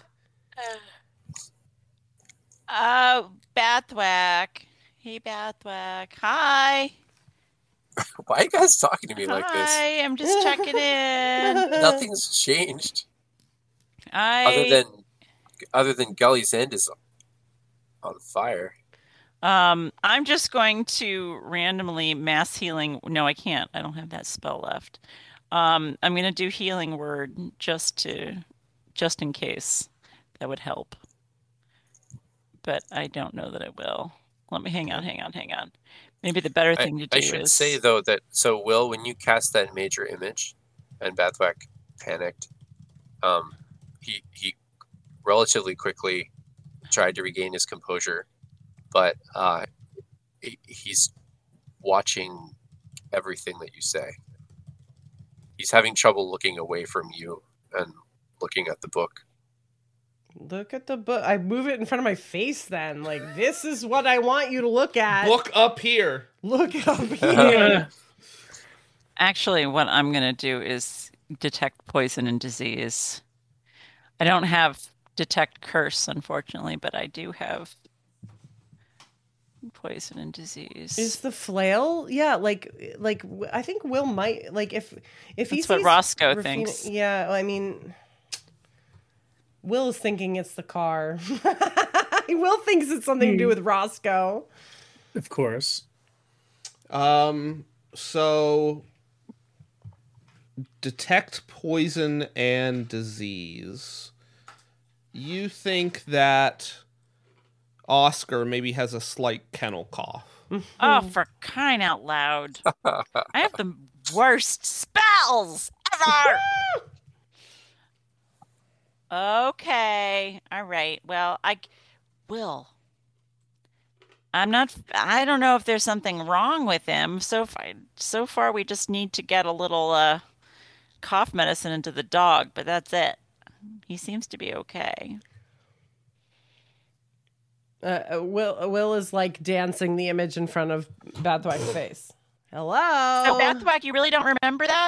Bathwack. Hey, Bathwack. Hi. Why are you guys talking to me like this? Hi. I'm just checking in. Nothing's changed. Other than Gully's End is on fire. I'm just going to randomly mass healing. No, I can't. I don't have that spell left. I'm going to do healing word just in case. That would help. But I don't know that it will. Let me hang on. Maybe the better thing to do I should is say though that Will, when you cast that major image, and Bathwack panicked, he relatively quickly tried to regain his composure, but he's watching everything that you say. He's having trouble looking away from you and looking at the book. Look at the book. I move it in front of my face then. Like, this is what I want you to look at. Look up here. Look up here. Actually, what I'm going to do is detect poison and disease. I don't have detect curse, unfortunately, but I do have poison and disease. Is the flail? Yeah, like I think Will might like if he That's what sees Roscoe Rafina- thinks. Yeah, I mean, Will is thinking it's the car. Will thinks it's something to do with Roscoe. Of course. So detect poison and disease. You think that Oscar maybe has a slight kennel cough. Oh, for crying out loud. I have the worst spells ever. Okay. All right. Well, I don't know if there's something wrong with him. So far we just need to get a little cough medicine into the dog, but that's it. He seems to be okay. Will is like dancing the image in front of Bathwack's face. Hello. So Bathwack, you really don't remember that?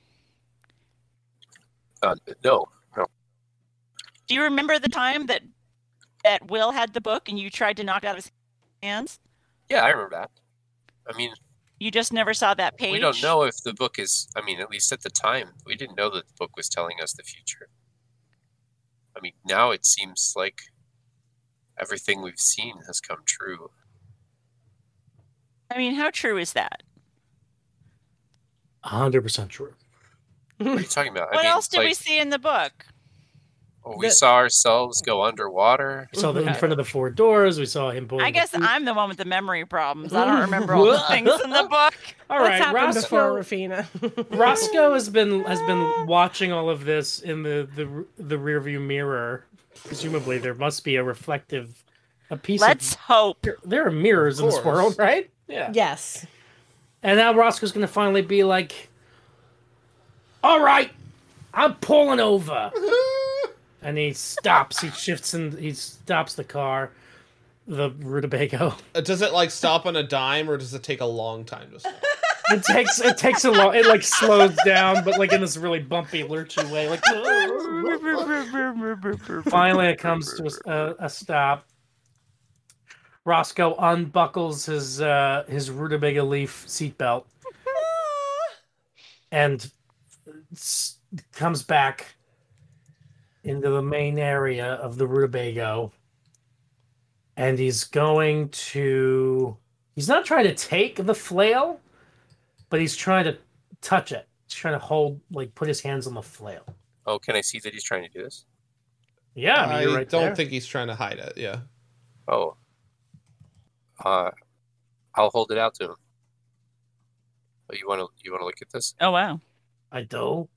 No. Do you remember the time that Will had the book and you tried to knock it out of his hands? Yeah, I remember that. I mean, You just never saw that page? we don't know if the book is. I mean, at least at the time, we didn't know that the book was telling us the future. I mean, now it seems like everything we've seen has come true. I mean, how true is that? 100% true. What are you talking about? What else did we see in the book? We saw ourselves go underwater. We saw them in front of the 4 doors. We saw him pulling. I guess I'm the one with the memory problems. I don't remember all the things in the book. All What's right, happened before, Roscoe. Rafina? Roscoe has been watching all of this in the rearview mirror. Presumably, there must be a piece. Let's hope. There are mirrors in this course. world, right? Yeah. Yes. And now Roscoe's going to finally be like, "All right, I'm pulling over." And he stops. He shifts and he stops the car, the Rutabago. Does it like stop on a dime, or does it take a long time to stop? It takes a long. It like slows down, but like in this really bumpy, lurchy way. Like finally, it comes to a stop. Roscoe unbuckles his Rutabaga leaf seatbelt and comes back into the main area of the Rutabago, and he's not trying to take the flail, but he's trying to touch it. He's trying to put his hands on the flail. Oh, can I see that he's trying to do this? Yeah, I mean, you're right don't there. think he's trying to hide it. Yeah. Oh. I'll hold it out to him. Oh, you want to look at this? Oh, wow. I do.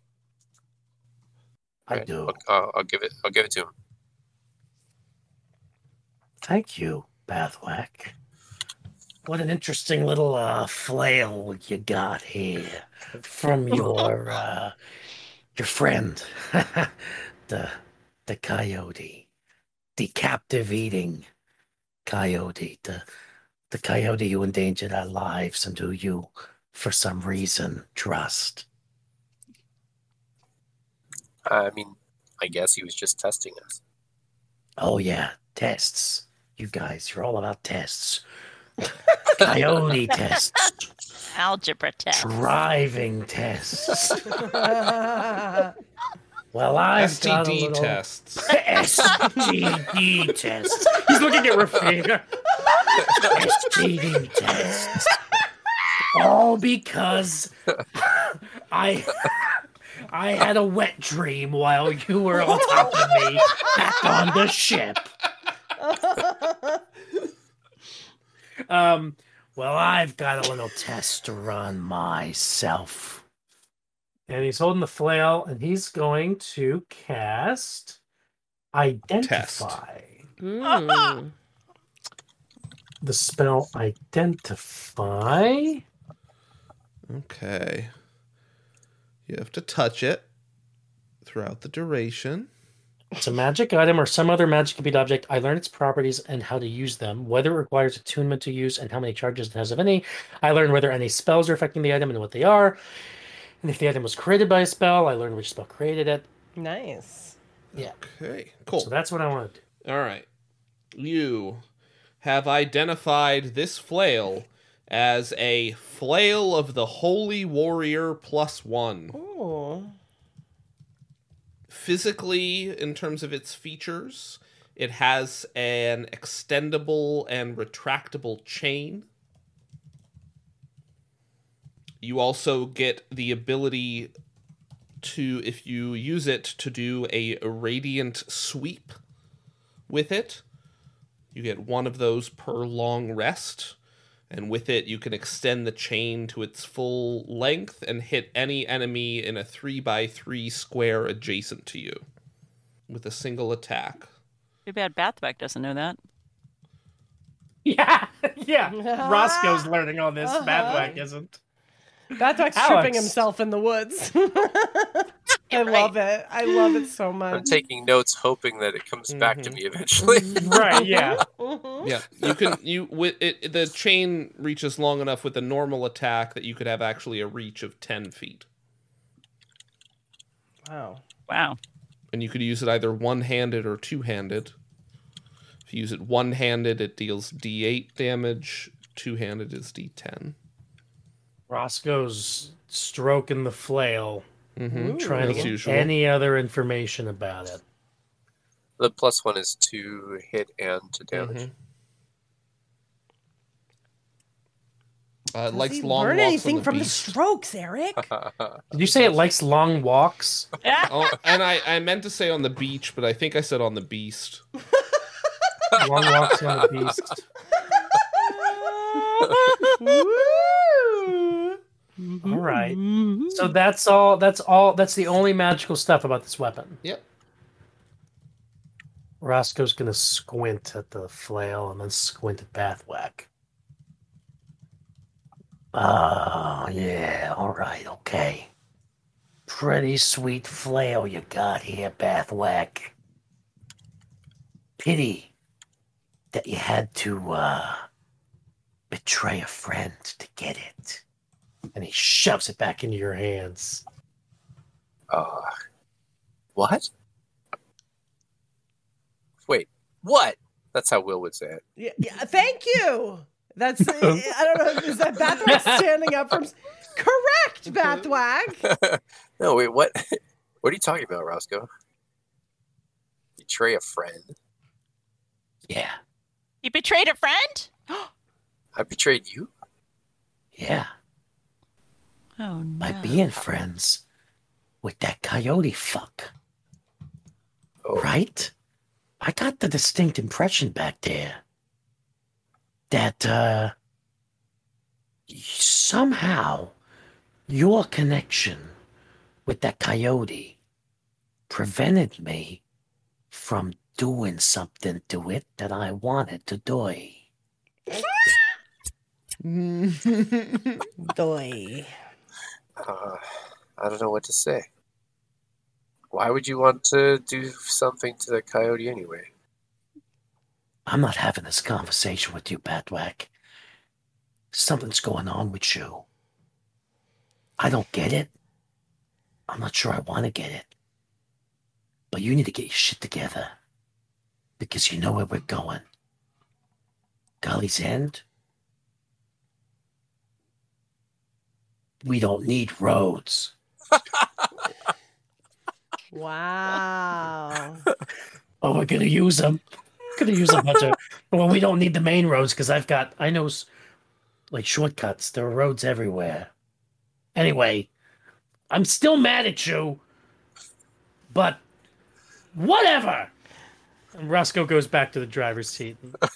I Okay, do. I'll give it to him. Thank you, Bathwack. What an interesting little flail you got here from your friend, the coyote, the captive-eating coyote, the coyote who endangered our lives and who you, for some reason, trust. I mean, I guess he was just testing us. Oh yeah, tests. You guys, you're all about tests. Coyote tests. Algebra test. Driving tests. Well, I've got a STD little... tests. STD tests. He's looking at Rafina. STD tests. All because I had a wet dream while you were on top of me back on the ship. Well, I've got a little test to run myself. And he's holding the flail, and he's going to cast Identify. Mm. The spell Identify. Okay. You have to touch it throughout the duration. It's a magic item or some other magic-compete object. I learn its properties and how to use them, whether it requires attunement to use and how many charges it has, if any. I learn whether any spells are affecting the item and what they are. And if the item was created by a spell, I learn which spell created it. Nice. Yeah. Okay, cool. So that's what I want to do. All right. You have identified this flail as a flail of the Holy Warrior +1. Oh. Physically, in terms of its features, it has an extendable and retractable chain. You also get the ability if you use it to do a radiant sweep with it. You get one of those per long rest, and with it you can extend the chain to its full length and hit any enemy in a 3x3 square adjacent to you with a single attack. Too bad Bathwack doesn't know that. Yeah, Roscoe's learning all this. Bathwack isn't. Bathwack's Alex. tripping himself in the woods. I love it. I love it so much. I'm taking notes, hoping that it comes back to me eventually. Right, yeah. Yeah, the chain reaches long enough with a normal attack that you could have actually a reach of 10 feet. Wow. And you could use it either one-handed or two-handed. If you use it one-handed, it deals D8 damage. Two-handed is D10. Roscoe's stroking the flail, trying to As get usual. any other information about it. The +1 is to hit and to damage. It Does likes he long learn walks anything on the from beast. the strokes, Eric? Did you say it likes long walks? Oh, and I meant to say on the beach, but I think I said on the beast. Long walks on the beast. All right. So that's all. That's the only magical stuff about this weapon. Yep. Roscoe's gonna squint at the flail and then squint at Bathwack. Oh, yeah. All right. Okay. Pretty sweet flail you got here, Bathwack. Pity that you had to betray a friend to get it. And he shoves it back into your hands. What? Wait, what? That's how Will would say it. Yeah, thank you. That's, I don't know, is that Bathwack standing up from... Correct, Bathwack. No, wait, what? What are you talking about, Roscoe? Betray a friend? Yeah. You betrayed a friend? I betrayed you? Yeah. Oh, no. By being friends with that coyote fuck. Oh. Right? I got the distinct impression back there that somehow your connection with that coyote prevented me from doing something to it that I wanted to do. Doy. I don't know what to say. Why would you want to do something to the coyote anyway? I'm not having this conversation with you, Bathwack. Something's going on with you. I don't get it. I'm not sure I want to get it. But you need to get your shit together. Because you know where we're going. Gully's End? We don't need roads. Wow. Oh, we're gonna use them. Gonna use a bunch of. Well, we don't need the main roads because I know like shortcuts. There are roads everywhere. Anyway, I'm still mad at you, but whatever. And Roscoe goes back to the driver's seat.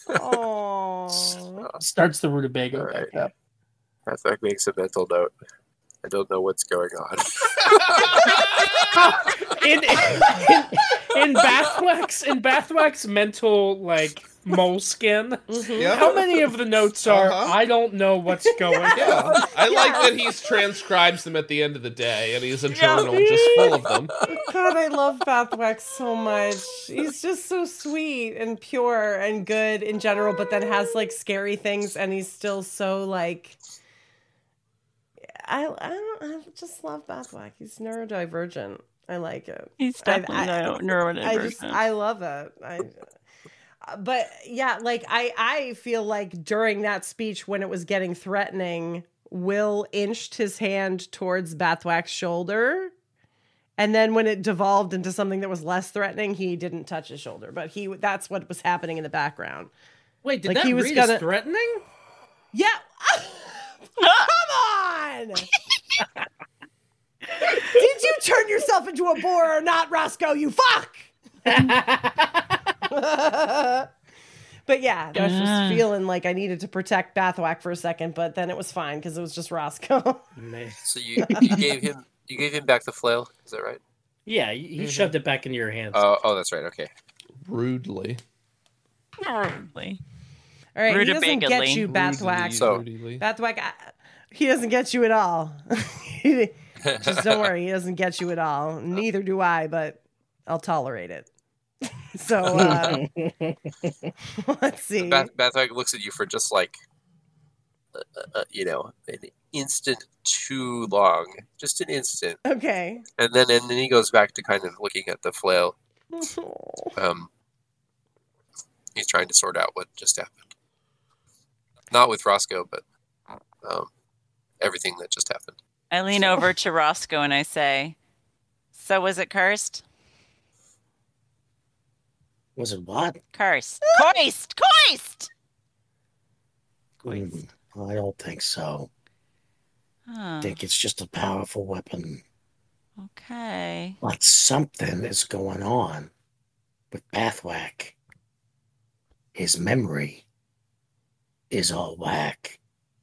Oh. Starts the rutabaga All right. back up. Bathwack makes a mental note. I don't know what's going on. In Bathwack's mental like moleskin, Yeah. how many of the notes are Uh-huh. I don't know what's going on? Yeah. I like that he transcribes them at the end of the day, and he's a journal just full of them. God, I love Bathwack so much. He's just so sweet and pure and good in general, but then has like scary things, and he's still so like. I just love Bathwack. He's neurodivergent. I like it. He's definitely neurodivergent. I love it. But yeah, like I feel like during that speech when it was getting threatening, Will inched his hand towards Bathwack's shoulder. And then when it devolved into something that was less threatening, he didn't touch his shoulder. But that's what was happening in the background. Wait, did Like, that he was read gonna- as threatening? Yeah. Come on. Did you turn yourself into a boar or not, Roscoe? You fuck! But yeah, I was just feeling like I needed to protect Bathwack for a second, but then it was fine because it was just Roscoe. So you gave him back the flail. Is that right? Yeah, he shoved it back into your hands. Oh, that's right. Okay. Rudely. All right, he doesn't get you, Bathwack. Bathwack, he doesn't get you at all. Just don't worry, he doesn't get you at all. Neither do I, but I'll tolerate it. So, let's see. Bathwack looks at you for just like, an instant too long. Just an instant. Okay. And then he goes back to kind of looking at the flail. He's trying to sort out what just happened. Not with Roscoe, but everything that just happened. I lean over to Roscoe and I say, "So was it cursed?" Was it what? Cursed. Coist! I don't think so. I think it's just a powerful weapon. Okay. But something is going on with Bathwack. His memory is all whack.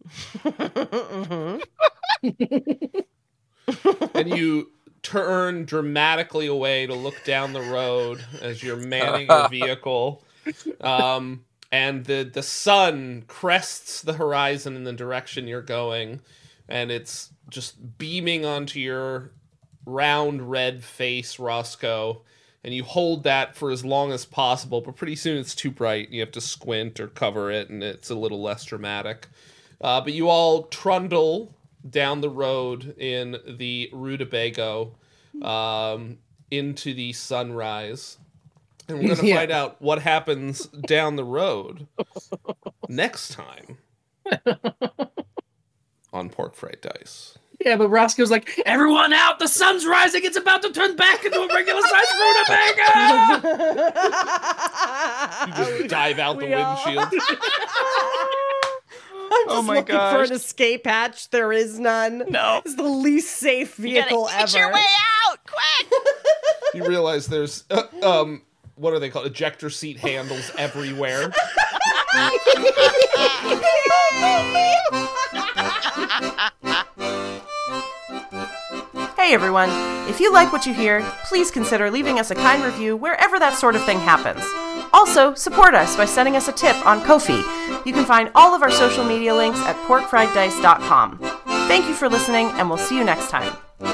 And you turn dramatically away to look down the road as you're manning your vehicle. And the sun crests the horizon in the direction you're going. And it's just beaming onto your round red face, Roscoe. And you hold that for as long as possible, but pretty soon it's too bright. You have to squint or cover it, and it's a little less dramatic. But you all trundle down the road in the Rutabago into the sunrise. And we're going to find out what happens down the road next time on Pork Fried Dice. Yeah, but Roscoe's like, everyone out! The sun's rising! It's about to turn back into a regular-sized Rutabaga! You just dive out the windshield. I'm just looking for an escape hatch. There is none. No. It's the least safe vehicle ever. Get your way out, quick! You realize there's, what are they called? Ejector seat handles everywhere. Hey everyone, if you like what you hear, please consider leaving us a kind review wherever that sort of thing happens. Also, support us by sending us a tip on Ko-fi. You can find all of our social media links at porkfrieddice.com. Thank you for listening, and we'll see you next time.